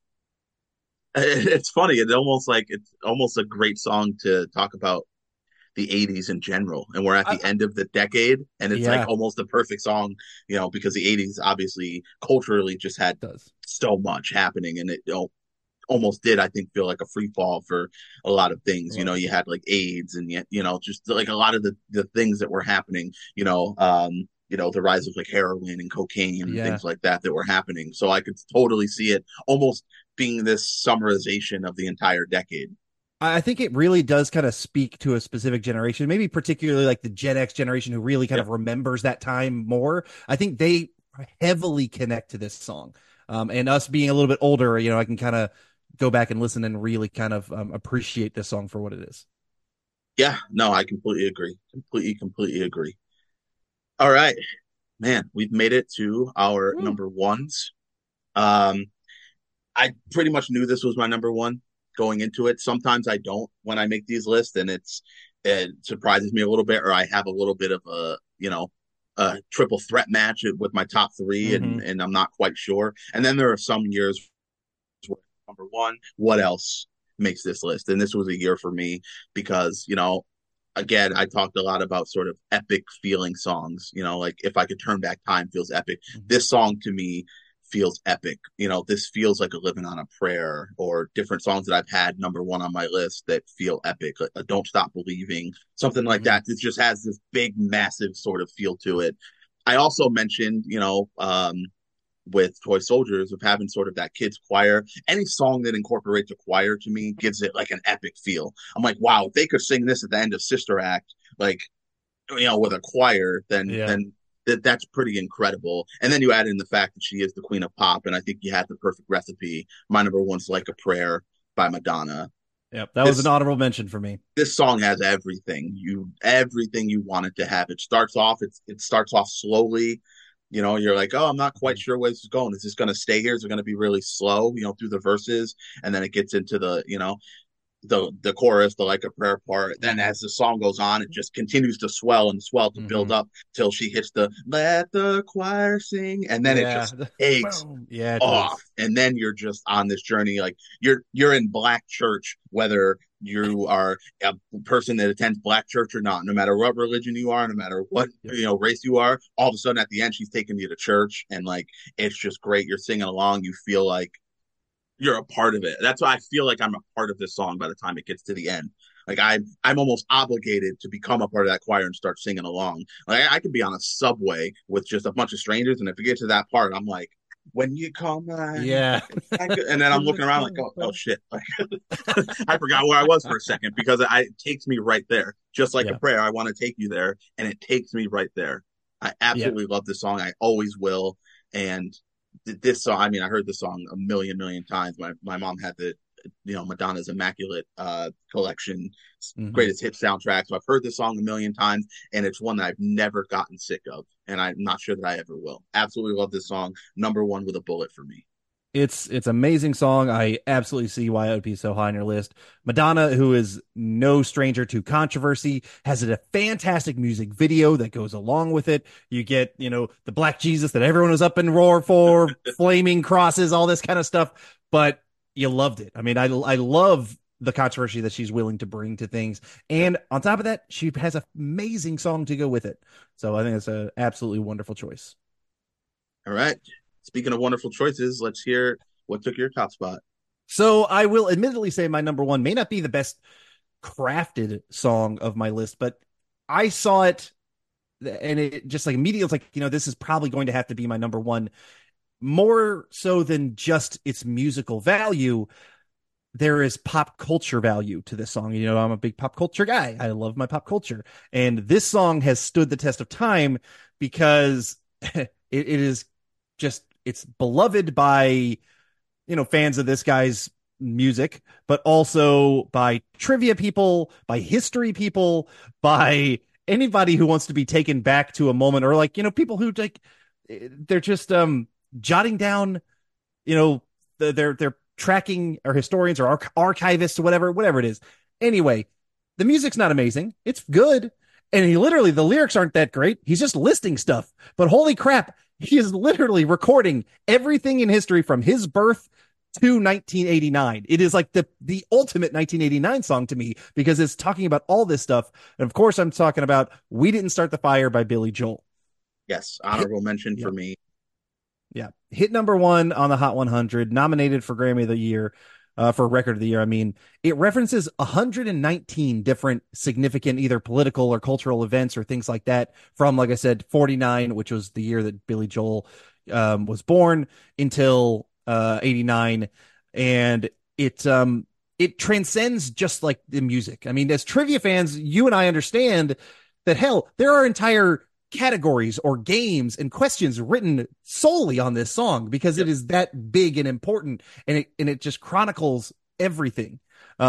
It's funny. It's almost a great song to talk about the 80s in general, and we're at the end of the decade, and it's like almost a perfect song, because the 80s obviously culturally just had so much happening, and it almost did, I think, feel like a free fall for a lot of things. You had like AIDS, and yet just like a lot of the things that were happening, the rise of like heroin and cocaine and things like that were happening. So I could totally see it almost being this summarization of the entire decade. I think it really does kind of speak to a specific generation, maybe particularly like the Gen X generation, who really kind of remembers that time more. I think they heavily connect to this song. And us being a little bit older, I can kind of go back and listen and really kind of appreciate this song for what it is. Yeah, no, I completely agree. Completely agree. All right, man, we've made it to our number ones. I pretty much knew this was my number one going into it. Sometimes I don't when I make these lists, and it surprises me a little bit, or I have a little bit of a triple threat match with my top three, and I'm not quite sure. And then there are some years where number one, what else makes this list? And this was a year for me because, again, I talked a lot about sort of epic feeling songs, like If I Could Turn Back Time feels epic. This song to me feels epic. This feels like a Living on a Prayer, or different songs that I've had number one on my list that feel epic. Don't Stop Believing, something like that. It just has this big, massive sort of feel to it. I also mentioned, with Toy Soldiers, of having sort of that kids choir. Any song that incorporates a choir to me gives it like an epic feel. I'm like, wow, if they could sing this at the end of Sister Act, like, with a choir, then that's pretty incredible. And then you add in the fact that she is the queen of pop, and I think you had the perfect recipe. My number one's Like a Prayer by Madonna. Yep, that was an honorable mention for me. This song has everything you want it to have. It starts off slowly. You're like, oh, I'm not quite sure where this is going. Is this going to stay here? Is it going to be really slow, through the verses? And then it gets into the chorus, the Like a Prayer part. Then as the song goes on, it just continues to swell to build up till she hits the Let the Choir Sing, and then it just takes off. And then you're just on this journey, like you're in black church, whether you are a person that attends black church or not, no matter what religion you are, no matter what race you are, all of a sudden at the end she's taking you to church, and like it's just great. You're singing along, you feel like you're a part of it. That's why I feel like I'm a part of this song by the time it gets to the end. Like I'm almost obligated to become a part of that choir and start singing along. Like I could be on a subway with just a bunch of strangers, and if we get to that part, I'm like, when you call mine, Yeah. and then I'm looking around like, oh shit, like, I forgot where I was for a second because it takes me right there, just like a prayer. I want to take you there, and it takes me right there. I absolutely love this song. I always will, and this song, I mean, I heard this song a million times. My mom had the Madonna's Immaculate collection, greatest hit soundtrack. So I've heard this song a million times, and it's one that I've never gotten sick of, and I'm not sure that I ever will. Absolutely love this song. Number one with a bullet for me. It's amazing song. I absolutely see why it would be so high on your list. Madonna, who is no stranger to controversy, has a fantastic music video that goes along with it. You get, the Black Jesus that everyone was up in roar for, flaming crosses, all this kind of stuff. But you loved it. I mean, I love the controversy that she's willing to bring to things. And on top of that, she has an amazing song to go with it. So I think it's an absolutely wonderful choice. All right. Speaking of wonderful choices, let's hear what took your top spot. So I will admittedly say my number one may not be the best crafted song of my list, but I saw it and it just like immediately was like, this is probably going to have to be my number one, more so than just its musical value. There is pop culture value to this song. I'm a big pop culture guy. I love my pop culture. And this song has stood the test of time because it is just, it's beloved by, fans of this guy's music, but also by trivia people, by history people, by anybody who wants to be taken back to a moment, or like, people who like, they're just jotting down, they're tracking, or historians or archivists or whatever it is. Anyway, the music's not amazing. It's good. And the lyrics aren't that great. He's just listing stuff, but holy crap, he is literally recording everything in history from his birth to 1989. It is like the ultimate 1989 song to me because it's talking about all this stuff. And of course, I'm talking about We Didn't Start the Fire by Billy Joel. Yes, honorable mention for me. Yeah. Hit number one on the Hot 100, nominated for Grammy of the Year. For Record of the Year. I mean, it references 119 different significant either political or cultural events or things like that from, like I said, 49, which was the year that Billy Joel was born, until 89. And it transcends just like the music. I mean, as trivia fans, you and I understand that, hell, there are entire categories or games and questions written solely on this song because it is that big and important, and it just chronicles everything,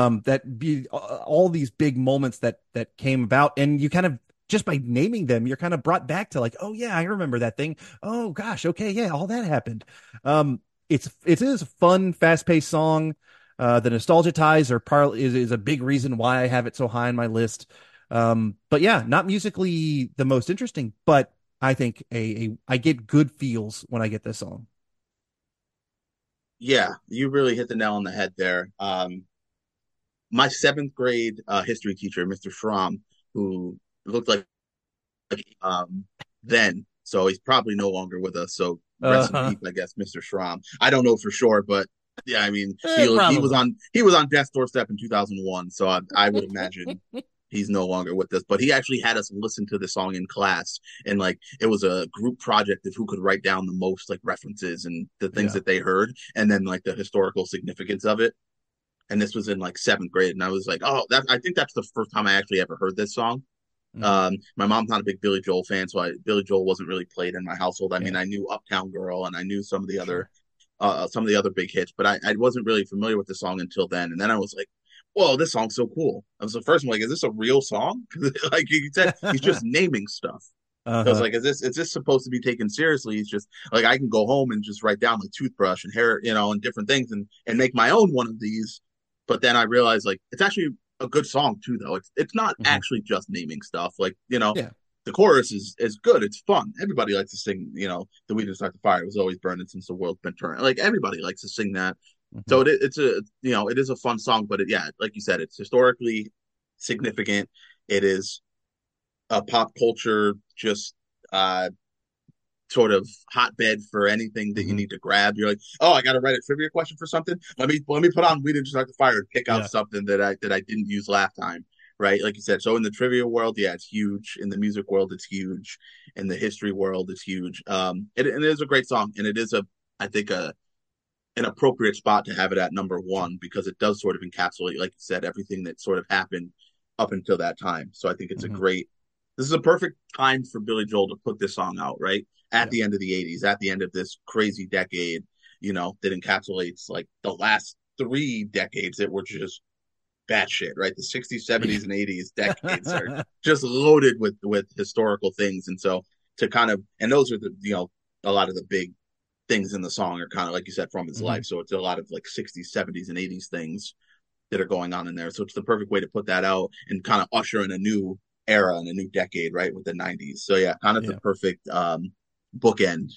all these big moments that came about, and you kind of, just by naming them, you're kind of brought back to like, oh yeah, I remember that thing. Oh gosh, okay, yeah, all that happened. It is a fun, fast-paced song. The nostalgia ties is a big reason why I have it so high on my list. But yeah, not musically the most interesting, but I think I get good feels when I get this song. Yeah, you really hit the nail on the head there. My seventh grade history teacher, Mr. Schramm, who looked like then, so he's probably no longer with us. So rest in peace, I guess, Mr. Schramm. I don't know for sure, but yeah, I mean, he was on death's doorstep in 2001, so I would imagine he's no longer with us. But he actually had us listen to the song in class, and like it was a group project of who could write down the most like references and the things that they heard, and then like the historical significance of it. And this was in like seventh grade, and I was like, oh, I think that's the first time I actually ever heard this song. My mom's not a big Billy Joel fan, so Billy Joel wasn't really played in my household. I mean, I knew Uptown Girl, and I knew some of the other big hits, but I wasn't really familiar with the song until then. And then I was like, whoa, this song's so cool. I was the first one like, is this a real song? Like you said, he's just naming stuff. So I was like, is this supposed to be taken seriously? He's just like, I can go home and just write down like toothbrush and hair, and different things and make my own one of these. But then I realized like it's actually a good song too, though. It's not actually just naming stuff. Like, the chorus is good. It's fun. Everybody likes to sing, the We Didn't Start the Fire. It was always burning since the world's been turning. Like everybody likes to sing that. So it's a it is a fun song, but yeah, like you said, it's historically significant. It is a pop culture just sort of hotbed for anything that you need to grab. You're like, oh, I got to write a trivia question for something. Let me put on We Didn't Start the Fire and pick out something that I didn't use last time. Right, like you said. So in the trivia world, yeah, it's huge. In the music world, it's huge. In the history world, it's huge. It is a great song, and it is I think an appropriate spot to have it at number one because it does sort of encapsulate, like you said, everything that sort of happened up until that time. So I think it's this is a perfect time for Billy Joel to put this song out, right? At the end of the 80s, at the end of this crazy decade, that encapsulates like the last 3 decades that were just batshit, right? The 60s, 70s, and 80s decades are just loaded with historical things. And so and those are a lot of the big things in the song are kind of like you said from his life. So it's a lot of like 60s, 70s, and 80s things that are going on in there. So it's the perfect way to put that out and kind of usher in a new era and a new decade, right, with the 90s. So yeah, kind of the perfect bookend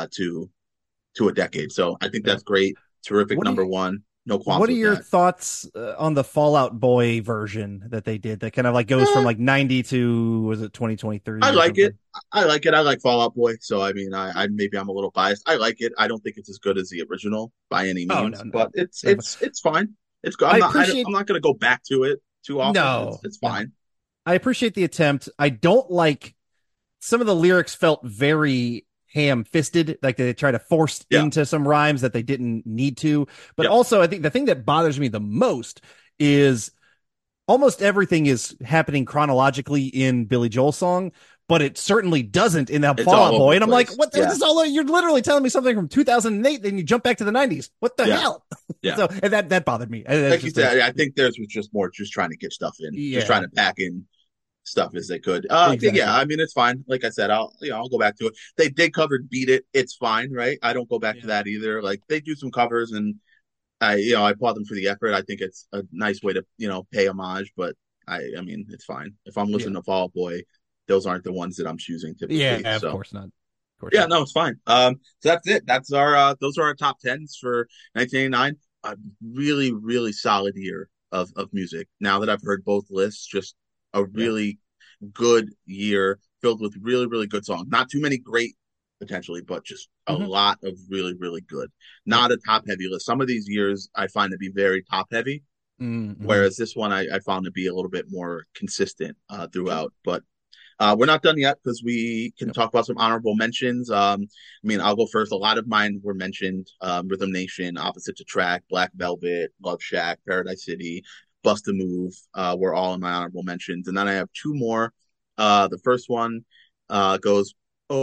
to a decade. So I think that's great. Terrific number one. No qualms. What are your thoughts on the Fall Out Boy version that they did that kind of like goes from like 90 to, was it 2023? I like it. I like Fall Out Boy. So, I mean, I maybe I'm a little biased. I like it. I don't think it's as good as the original by any means, but it's fine. It's good. I'm not going to go back to it too often. No, it's fine. I appreciate the attempt. I don't like some of the lyrics felt very ham-fisted, like they try to force into some rhymes that they didn't need to. But also, I think the thing that bothers me the most is almost everything is happening chronologically in Billy Joel's song, but it certainly doesn't in that Fall Out Boy. And I'm like, what? This is all you're literally telling me something from 2008, then you jump back to the 90s. What the hell? Yeah. So and that bothered me. Like you said, I think theirs was just more just trying to get stuff in, just trying to pack in stuff as they could. Exactly. Yeah, I mean, it's fine. Like I said, I'll go back to it. They covered Beat It. It's fine, right? I don't go back to that either. Like they do some covers and I applaud them for the effort. I think it's a nice way to, pay homage, but I mean, it's fine. If I'm listening to Fall Out Boy, those aren't the ones that I'm choosing typically. Yeah, of course not. No, it's fine. So that's it. That's our those are our top 10s for 1989. A really, really solid year of music. Now that I've heard both lists, just a really good year filled with really, really good songs. Not too many great potentially, but just a lot of really, really good. Not a top heavy list. Some of these years I find to be very top heavy, whereas this one I found to be a little bit more consistent throughout. But we're not done yet because we can talk about some honorable mentions. I mean, I'll go first. A lot of mine were mentioned: Rhythm Nation, Opposites Attract, Black Velvet, Love Shack, Paradise City, Bust a Move were all in my honorable mentions. And then I have two more. The first one goes,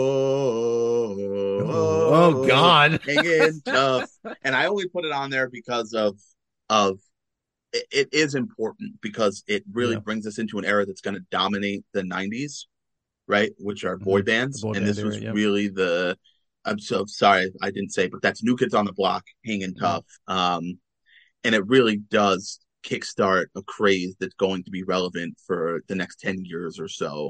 oh God, hanging tough. And I only put it on there because of it is important because it really brings us into an era that's going to dominate the 90s, right? Which are boy bands. And this was really I'm so sorry I didn't say, but that's New Kids on the Block, Hanging Tough. And it really does kickstart a craze that's going to be relevant for the next 10 years or so.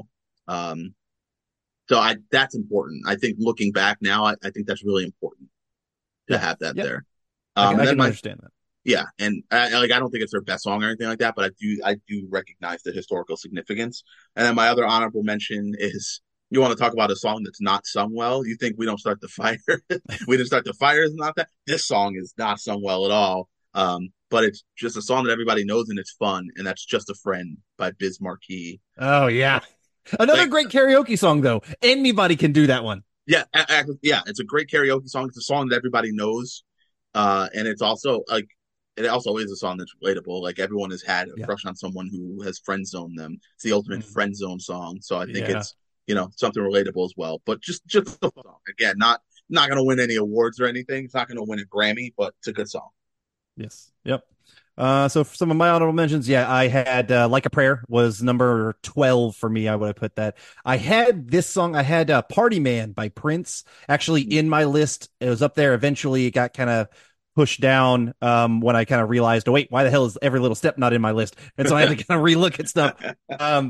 That's important. I think looking back now, I think that's really important to have that there. I can understand that. Yeah, and I don't think it's their best song or anything like that, but I do recognize the historical significance. And then my other honorable mention is, you want to talk about a song that's not sung well? You think We Don't Start the Fire? We Didn't Start the Fire is not that. This song is not sung well at all. But it's just a song that everybody knows and it's fun, and that's Just a Friend by Biz Markie. Oh yeah, another great karaoke song though. Anybody can do that one. Yeah, it's a great karaoke song. It's a song that everybody knows, and it's also it also is a song that's relatable. Like everyone has had a crush on someone who has friend zoned them. It's the ultimate friend zone song. So I think it's something relatable as well. But just a song. Again, not going to win any awards or anything. It's not going to win a Grammy, but it's a good song. Yes. Yep. So for some of my honorable mentions, I had Like a Prayer was number 12 for me. I would have put that. I had this song. I had Party Man by Prince actually in my list. It was up there. Eventually it got kind of pushed down when I kind of realized, oh, wait, why the hell is Every Little Step not in my list? And so I had to kind of relook at stuff.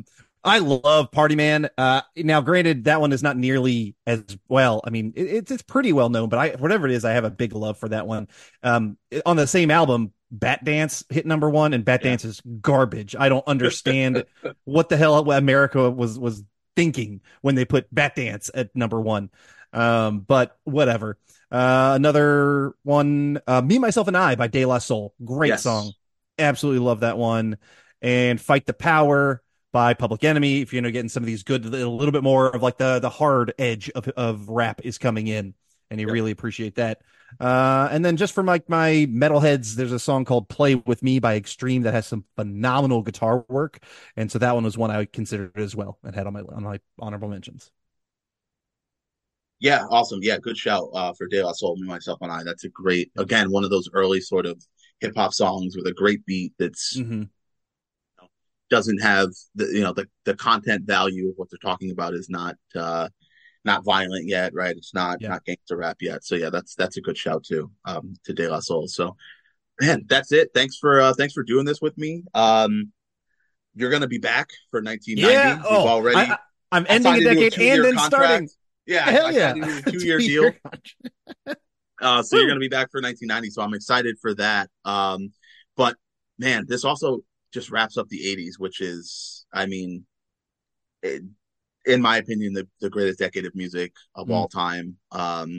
I love Party Man. Now, granted, that one is not nearly as well. I mean, it's pretty well known, but whatever it is, I have a big love for that one. On the same album, Bat Dance hit number 1, and Bat Dance is garbage. I don't understand what the hell America was thinking when they put Bat Dance at number 1. But whatever. Another one, Me, Myself, and I by De La Soul. Great song. Absolutely love that one. And Fight the Power by Public Enemy. If you're getting some of these good, a little bit more of like the hard edge of rap is coming in, and you really appreciate that. And then just for my metalheads, there's a song called Play With Me by Extreme that has some phenomenal guitar work. And so that one was one I considered as well and had on my honorable mentions. Yeah, awesome. Yeah, good shout for De La Soul, Me, Myself, and I. That's a great, again, one of those early sort of hip hop songs with a great beat that's doesn't have the content value of what they're talking about is not violent yet, right? It's not gangster rap yet. So yeah, that's a good shout too, to De La Soul. So man, that's it. Thanks for doing this with me. You're gonna be back for 1990. Yeah. I'm ending a decade and then starting. Yeah, hell yeah. A 2-year deal. So you're gonna be back for 1990. So I'm excited for that. But man, this also just wraps up the 80s, which is, I mean, in my opinion, the greatest decade of music of all time. I've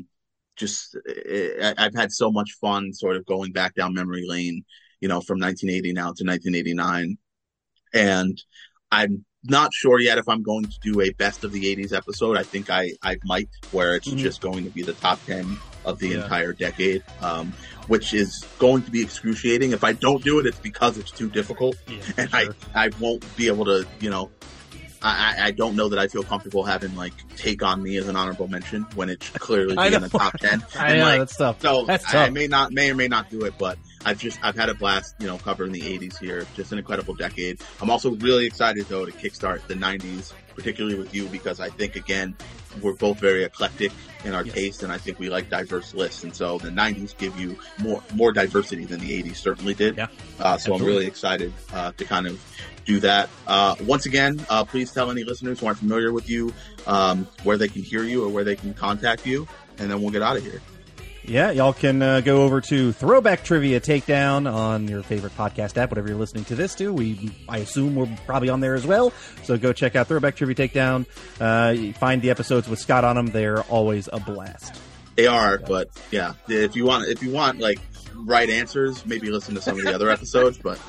had so much fun sort of going back down memory lane, from 1980 now to 1989. And I'm not sure yet if I'm going to do a best of the 80s episode. I think I might, where it's just going to be the top 10 of the entire decade, which is going to be excruciating. If I don't do it, it's because it's too difficult, and sure. I won't be able to, I don't know that I feel comfortable having Take On Me as an honorable mention when it should clearly be in the top 10. I know, that's tough. So that's tough. I may or may not do it, but I've had a blast, covering the 80s here. Just an incredible decade. I'm also really excited though to kickstart the 90s, particularly with you, because I think again, we're both very eclectic in our taste, and I think we like diverse lists. And so the 90s give you more diversity than the 80s certainly did. Yeah. So I'm really excited to kind of do that. Once again, please tell any listeners who aren't familiar with you where they can hear you or where they can contact you, and then we'll get out of here. Yeah, y'all can go over to Throwback Trivia Takedown on your favorite podcast app, whatever you're listening to this to. I assume we're probably on there as well. So go check out Throwback Trivia Takedown. You find the episodes with Scott on them. They're always a blast. They are, but yeah, if you want right answers, maybe listen to some of the other episodes, but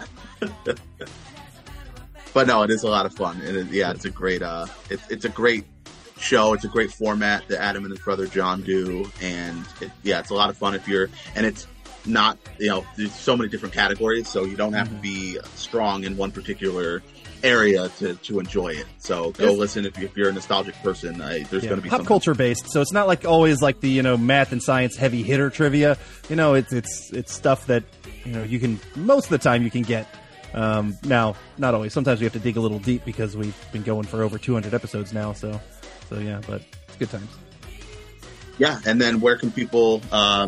no, it is a lot of fun. And it's a great it's a great show. It's a great format that Adam and his brother John do, and it's a lot of fun and it's not, there's so many different categories, so you don't have to be strong in one particular area to enjoy it. So go listen if you're a nostalgic person. There's going to be pop culture based, so it's not always the math and science heavy hitter trivia. It's stuff that you can, most of the time you can get. Now, not always. Sometimes we have to dig a little deep because we've been going for over 200 episodes now. So yeah, but it's good times. Yeah, and then where can people,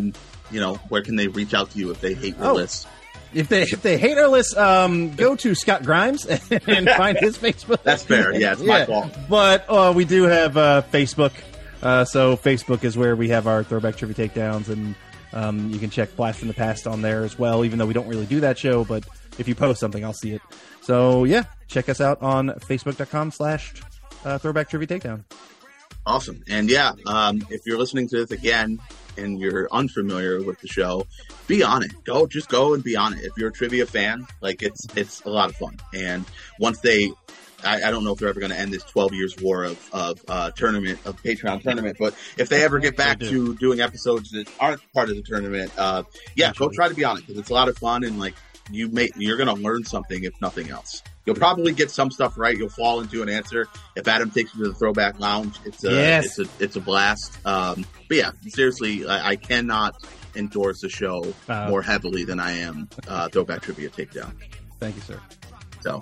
where can they reach out to you if they hate your list? If they hate our list, go to Scott Grimes and find his Facebook. That's fair. Yeah, it's my fault. But we do have Facebook. So Facebook is where we have our Throwback Trivia Takedowns, and you can check Blast from the Past on there as well, even though we don't really do that show. But if you post something, I'll see it. So yeah, check us out on Facebook.com/Throwback Trivia Takedown. Awesome. And if you're listening to this again and you're unfamiliar with the show, be on it. Just go and be on it. If you're a trivia fan, it's a lot of fun. And once I don't know if they're ever going to end this 12 years war of Patreon tournament, but if they ever get back to doing episodes that aren't part of the tournament, go try to be on it, because it's a lot of fun, and you're going to learn something, if nothing else. You'll probably get some stuff right. You'll fall into an answer. If Adam takes you to the Throwback Lounge, it's a blast. But yeah, seriously, I cannot endorse the show more heavily than I am Throwback Trivia Takedown. Thank you, sir. So,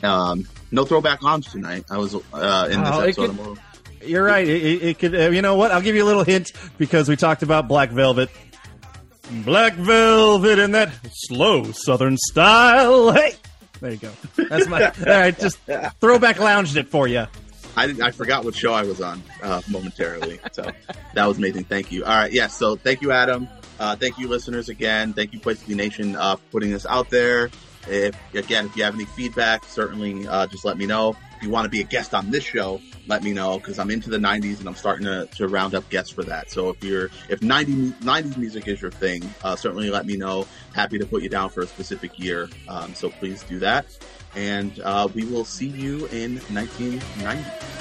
no Throwback Lounge tonight. I was in this episode. You're right. It could. You know what? I'll give you a little hint, because we talked about Black Velvet. Black Velvet in that slow Southern style. Hey. There you go. That's my. All right, just throwback lounged it for you. I forgot what show I was on momentarily. So that was amazing. Thank you. All right. Yeah. So thank you, Adam. Thank you, listeners, again. Thank you, Place to Be Nation, for putting this out there. If you have any feedback, certainly just let me know. If you want to be a guest on this show, let me know, because I'm into the 90s and I'm starting to round up guests for that. So if 90s music is your thing, certainly let me know. Happy to put you down for a specific year. So please do that. And we will see you in 1990.